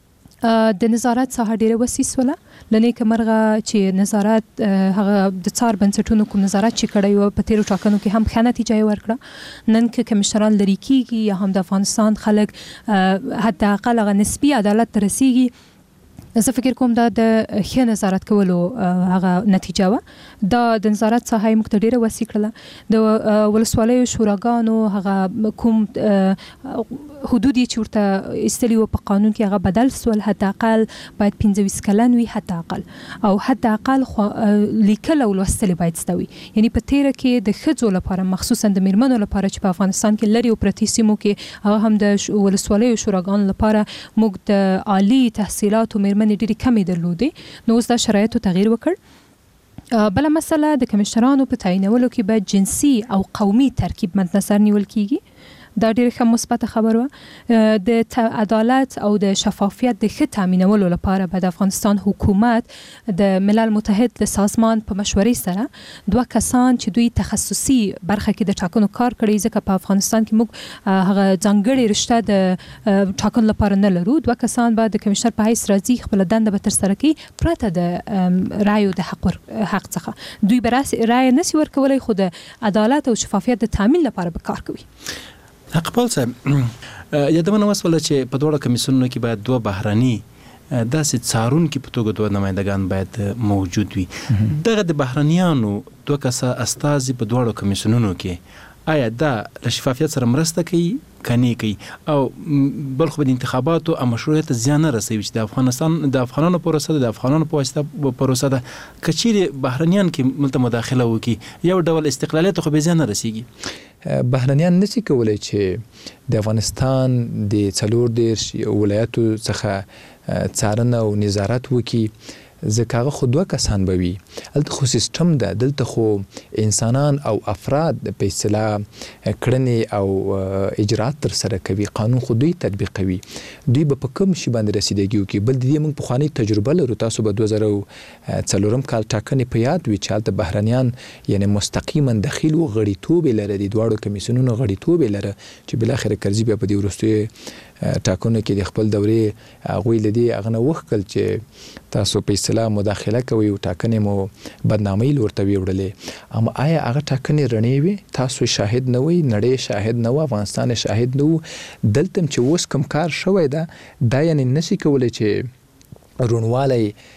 V: د نظارت ساحه ډیره وسیع سوله لنې کمرغه چې نظارت هغه د څار بنسټونو کوم نظارت چې کړی و په تیرو ټاکنو کې هم ښه نتیجه یې ورکړه. نن که کمشنران لرې کیږي یا هم د افغانستان خلک حداقل هغه نسبي عدالت ته رسیږي زه فکر کوم دا د ښه نظارت کولو هغه نتیجه وه. دا د نظارت ساحه یې موږ ته ډیره وسیع کړله. د ولسوالیو شوراګانو هغه کوم حدود یې چې ورته ایستلي وو په قانون کې هغه بدل سول حداقل باید پنځه ویشت کلن وي حداقل او حداقل لیکل او لوستل باید زده وي. یعنی په تیره کې د ښځو لپاره مخصوصا د میرمنو لپاره چې په افغانستان کې لري او پرتې سیمو کې هغه هم د ولسوالیو شوراګانو لپاره موږ د عالي تحصیلاتو میرمنې ډېرې کمې درلودې نو اوس دا شرایطو تغییر وکړ. بله مسله د کمشنرانو په تعیینولو کې باید جنسي او قومي ترکیب مد نظر نیول کیږي. دا ډېره ښه مثبته خبره وه. د عدالت او د شفافیت د ښه تامینولو لپاره به د افغانستان حکومت د ملل متحد د سازمان په مشورې سره دوه کسان چې دوی تخصصي برخه کې د ټاکنو کار کړی ځکه په افغانستان کې موږ هغه ځانګړې رشته د ټاکنو لپاره نه لرو دوه کسان به د کمشنر په حیث راځي خپله دنده به ترسره کوي پرته د رایو د حق حق څخه دوی به رایه نشي ورکولی خو د عدالت او شفافیت د تامین لپاره به کار کوي.
D: اقبال صاحب یادونه وسوله چې په دواړو کمیسیونونو کې باید دوه بهرني داسې څارونکي په توګه دوه نمایندګان باید موجود وي. دغه د بهرنیانو دوه کسه استازي په دواړو کمیسیونونو کې آیا دا له شفافیت سره مرسته کوي کني کوي او بل خو د انتخاباتو او مشروعیت زیان نه رسوي چې د افغانستان د افغانانو پروسه د افغانانو په واسطه پروسه ده کچېرې بهرنیان کې ملته مداخله وکړي یو ډول استقلالیت خو به زیان نه رسیږي.
W: بهرنیان نشي کولای چې د افغانستان د څلور دېرش ولایتو څخه څارنه او نظارت وکړي ځکه هغه خو دوه کسان به وي هلته خو سیستم ده دلته خو انسانان او افراد په اصطلاح کړنې او اجرات ترسره کوي قانون خو دوی تطبیقوي دوی به په کوم شي باندې رسیدګي وکړي. بل د دې موږ پخوانۍ تجربه لرو تاسو به دوه زره څلورم کال ټاکنې په یاد وي چې هلته بهرنیان یعنې مستقیما دخیل و غړیتوب یې لره د دواړو کمیسیونونو غړیتوب یې لره چې بالاخره کرزي بیا په دې وروستیو ټاکنو کې د خپل دورې هغوی له دې هغه نه وښکل چې تاسو په اصطلاح مداخله کوئ او ټاکنې مو بدنامۍ لور ته ویوړلې اما آیا هغه ټاکنې رڼې وې تاسو شاهد نه وئ نړۍ شاهد نه و افغانستان شاهد نه و دلته چې اوس کوم کار شوی ده دا یعنې نشي کولی چې روڼوالی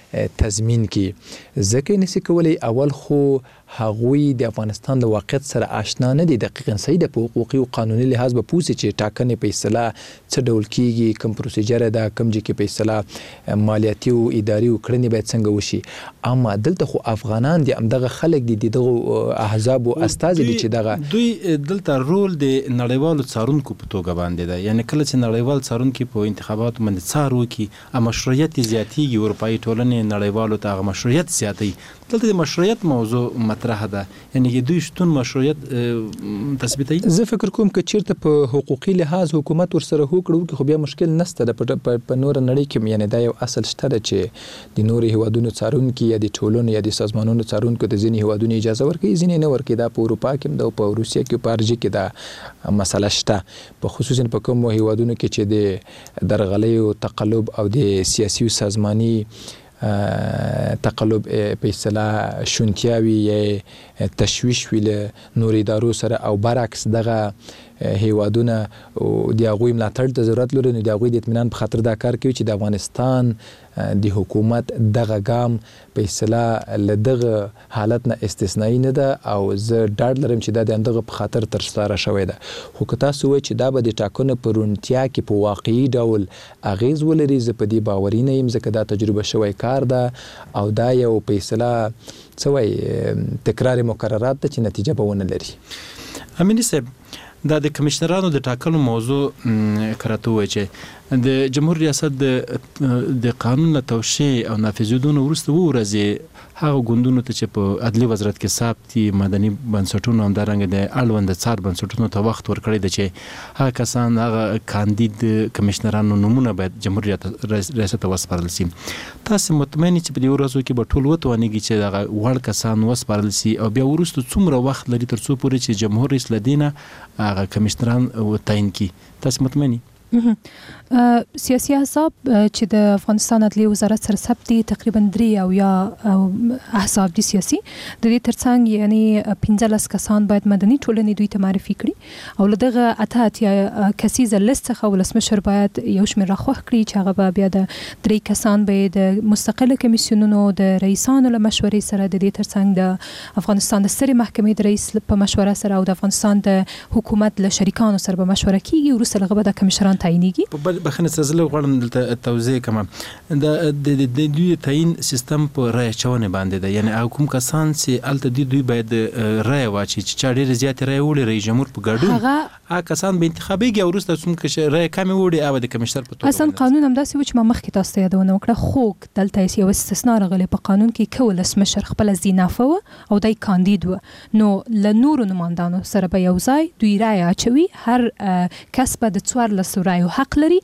W: تضمین کړي. ځکه نسی کولی اول خو هغوی د افغانستان د واقعیت سره آشنا نه دي، دقیقاً صحیح د حقوقي او قانوني لحاظ به پوه سي چې ټاکنې فیصله څه ډول کیږي، کوم پروسیجر ده، کوم ځای کې فیصله مالیاتي او اداري او کړنې باید څنګه وشي. اما دلته خو افغانان دي، همدغه خلک دي، دغه احزاب او استازي دي چې دغه
D: دوی دلته رول د نړیوالو څارونکو په توګه باندې ده. یعنی کله چې نړیوال څارونکي په انتخاباتو باندې څار وکړي، مشروعیت زیاتېږي، اروپایي ټولنې نړیوالو ته هغه مشروعیت زیاتوي. دلته د مشروعیت موضوع مطرح ده، یعنی دوی شتون مشروعیت تثبیتوي.
W: زه فکر کوم که چیرته په حقوقي لحاظ حکومت ورسره وکړو خو بیا مشکل نشته ده. په نور نړۍ کې یعنی دا یو اصل شته ده چې د نورو هیوادونو څارونکي یا د ټولنو یا د سازمانونو څارونکو د ځینې هیوادونو اجازه ورکوي، ځینې نه ورکوي. دا په اروپا کې هم ده، په روسیه کې، په ارجه کې دا مسله شته، په خصوصا په کوم هیوادونو کې چې د درغلیو تقلب او د سیاسي او سازماني تقلب په اصطلاح شونتیاوي یا تشویش وی له نور ادارو سره، او برعکس دغه هیوادونه د هغوی ملاتړ ته ضرورت لري، نو د هغوی د اطمینان په خاطر دا کار کوي چې د افغانستان د حکومت دغه ګام په اصطلاح له دغه حالت نه استثنایی نه ده، او زه ډاډ لرم چې دا د همدغه په خاطر ترسره شوی ده. خو که تاسو وایئ چې دا به د ټاکنو په روڼتیا کې په واقعي ډول اغیز ولري، زه په دې باوري نه یم، ځکه دا تجربه شوی کار ده او دا یو په اصطلاح څه وایي تکرار مکررات ده چې نتیجه به ونه لري.
D: امینی صاحب، دا د کمشنرانو د ټاکلو موضوع کراته وای چې د جمهور ریاست د قانون له توشیح او نافذیدونو وروسته ورځي هغه ګوندونو ته چې په عدلي وزارت کې ثبت دي، مدني بنسټونو همدارنګه د اړوند څار بنسټونو ته وخت ورکړی دی چې هغه کسان هغه کاندید کمشنرانو نمونه باید جمهور ریاست ته وسپارل شي. تاسو مطمئن چې په دې ورځو کې به ټول وتوانیږي چې دغه وړ کسان وسپارل شي، او بیا وروسته څومره وخت لري تر څو پورې چې جمهور رئیس لدینه هغه کمشنران تعیین کړي؟ تاسو مطمئن؟
V: سیاسي احزاب چې د افغانستان عدلي وزارت سره ثبت دي تقریبا درې او یا احزاب دي سیاسي. د دې ترڅنګ یعنی پنځلس کسان باید مدني ټولنې دوی ته معرفي کړي، او له دغه اته اتیا کسیزه لیست څخه ولسمشر باید یو شمېر راخوښ کړي چې هغه به بیا د درې کسان به د مستقله کمیسیونونو د رئیسانو له مشورې سره، د دې ترڅنګ د افغانستان د سترې محکمې د رئیس په مشوره سره او د افغانستان د حکومت له شریکانو سره به مشوره کیږي، وروسته له هغه به د کمشنران تعیینیږي.
D: بخنه سزله غواړم دلته توضیح کوم. د د دوی تعیین سیستم په رای چونه باندې ده، یعنی حکوم کسان چې الته دی دوی باید رای واچي چې چا ډیر زیات رای وړي جمهور په ګډون هغه کسان به انتخابي او وروسته څومره رای کم وړي او د کمشنر په توګه.
V: اصلا قانون هم داسې و چې ما مخکې تاسو ته یادونه وکړه، خو دلته یو استثناء راغلی په قانون کې چې ولسمشر خپل زینافه و او دای کاندید و، نو له نورو نمائندانو سره به یو ځای دوی رای اچوي، هر کس به د څوارلس رایو حق لري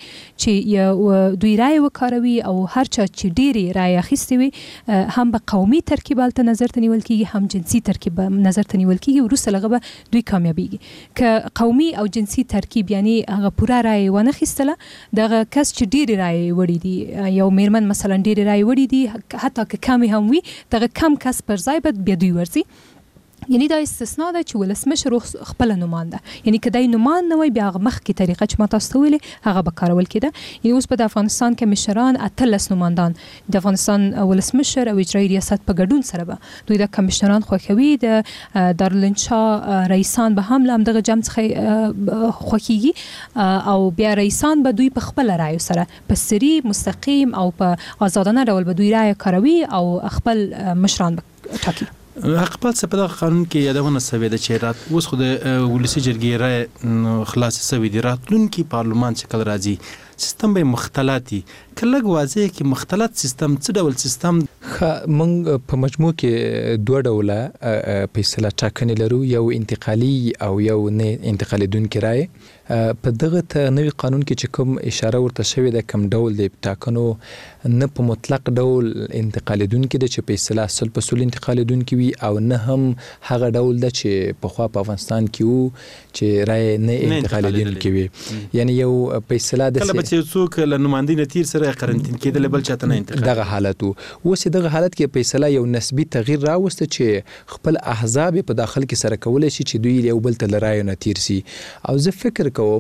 V: چې دوی رای وکاروي، او هر چا چې ډېری رای اخیستې وي هم به قومي ترکیب هلته نظر ته نیول کېږي، هم جنسي ترکیب نظر ته نیول کېږي، وروسته له هغه به دوی کامیابیږي. که قومي او جنسي ترکیب یعنی هغه پوره رای ونه اخیستله، دغه کس چې ډېرې رای وړي دي، یو میرمن مثلا ډېرې رای وړي دي، حتی که کمې هم وي، دغه کم کس پر ځای به بیا دوی ورځي. یعنی دا استثناء ده چې ولسمشر خپل نماینده، یعنی که دای نماینده وي بیا هغه مخکې طریقه چې ما تاسو ته ویلې هغه به کارول کېده. یعنی اوس په د افغانستان کې مشران اتلس نمایندان د افغانستان ولسمشر او اجرایي ریاست په ګډون سره به دوی د کمشنران خوښوي، د دارالانشا رئیسان به هم له همدغه جمع څخه خوښیږي، او بیا رئیسان به دوی په خپل رایو سره په سري مستقیم او په آزادانه ډول به دوی رای کاروي او خپل مشران به ټاکي.
D: حقیقت څه په دغه قانون کې یادونه شوې ده چې رات اوس خو د ولسی جرګې رای خلاص شوی دی، راتلونکي پارلمان چې کله راځي سیستم به مختلطي کله واضح کې مختلط سیستم څه ډول سیستم؟
W: موږ په مجموع کې دوه ډوله فیصله ټاکنې لرو، یو انتقالي او یو نه انتقالي دونکي رای. په دغه ته نوی قانون کې چې کوم اشاره ورته شوې ده کوم ډول د ټاکنو نه په مطلق ډول انتقالي دونکي ده چې فیصله اصل په اصول انتقالي دونکي وي، او نه هم هغه ډول ده چې په خوا په افغانستان کې وو چې رای نه انتقالي دونکي وي. یعنی یو فیصله د
D: کله چې څوک له نمائندې نتیر سره قرنطین کېدل بل چاته نه انتقال،
W: دغه حالت وو. اوس دغه حالت کې فیصله یو نسبی تغییر راوسته چې خپل احزاب په داخل کې سره کولای شي چې دوی یو بل ته لرای نه تیر سي. او زه فکر کوم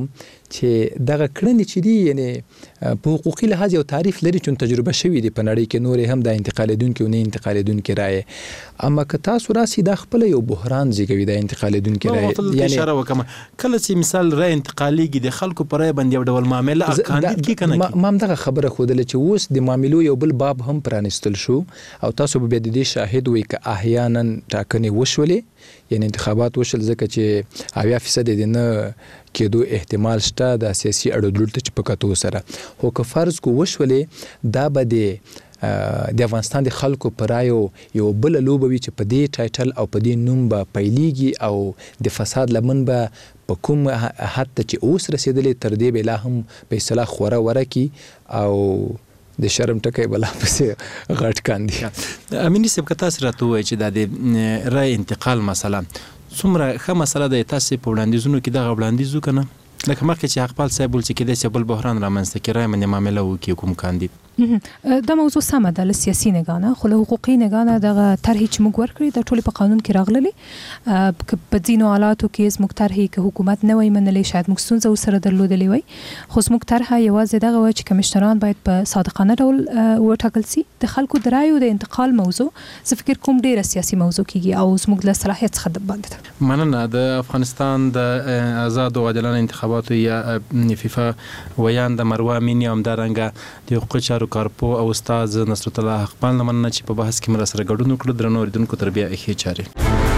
W: چې دغه کړنې چې دي یعنی په حقوقي لحاظ یو تعریف لري چې تجربه شوی دی په نړۍ کې نور هم د انتقالېدونکو او نه انتقالېدونکو رائے اما که تاسو راسي د خپل یو بحران زیږوي د انتقالېدونکو رائے
D: یعنی اشاره وکم کله چې مثال رائے انتقالېږي د خلکو پر رائے باندې یو ډول معامله کاندید کی کنه
W: ما هم دغه خبره خوده چې اوس د معاملو یو بل باب هم پرانستل شو او تاسو به د دې شاهد وي ک احیانا ټاکنې وشولې یعنی انتخابات وشل ځکه چې اویا فیصد د نه کېدو احتمال شته د سیاسي اړودوړ ته چې په کتو سره خو که فرض کو وشولې دا به د د افغانستان د خلکو پرایو یو بل لوبوي چې په دې ټایټل او په دې نوم به پیلېږي او د فساد لمن به په کوم حتی چې اوس رسیدلې تر دې بلا هم په اصطلاح خوره وره کی او د شرم ټکي بلا پسې غټ کاندي
D: امینی صاحب که تاسو راته وایئ چې د رای انتقال مسله څومره ښه مسله ده تاسو په وړاندیزونو کې دغه وړاندیز وکړه لکه مخکې چې حقپال صاحب ول چې کېدای شي بل بحران رامنځته کړي رای باندې معامله وکړي کوم کاندید
V: دا موضوع سمه ده له سیاسي نگاه خو له حقوقي نگاه دغه طرحې چې موږ ورکړي د ټولو په قانون کې راغلي په ځینو حالاتو کې زموږ طرحې که حکومت نه وای منلې شاید موږ ستونزه ورسره درلودلې وای خو زموږ طرحه یوازې دغه وای چې کمشنران باید په صادقانه ډول وټاکل سي د خلکو د رایو د انتقال موضوع زه فکر کوم ډیره سیاسي موضوع کیږي او زموږ له صلاحیت څخه باندې
D: مننه د افغانستان د آزاد او عادلانه انتخاباتو یا فیفا ویان د مروه امینی هم دارنګه د حقوقي چارو کارپو او استاد نصرت الله حقپال مننه چې په بحث کې مر سره ګډون وکړو درنو اوریدونکو تر بیا اخی چاري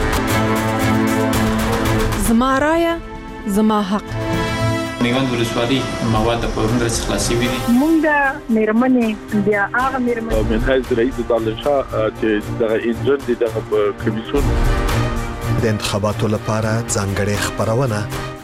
E: زما رایه زما حق
D: میوند ولسوالي مواد په هندرس خلاصي وي
E: مونږه مېرمنې بیا هغه مېرمنې
G: من حیث رئیس دانشگاه چې دغه انجن دغه کمیسیون
A: د انتخاباتو لپاره ځانګړې خبرونه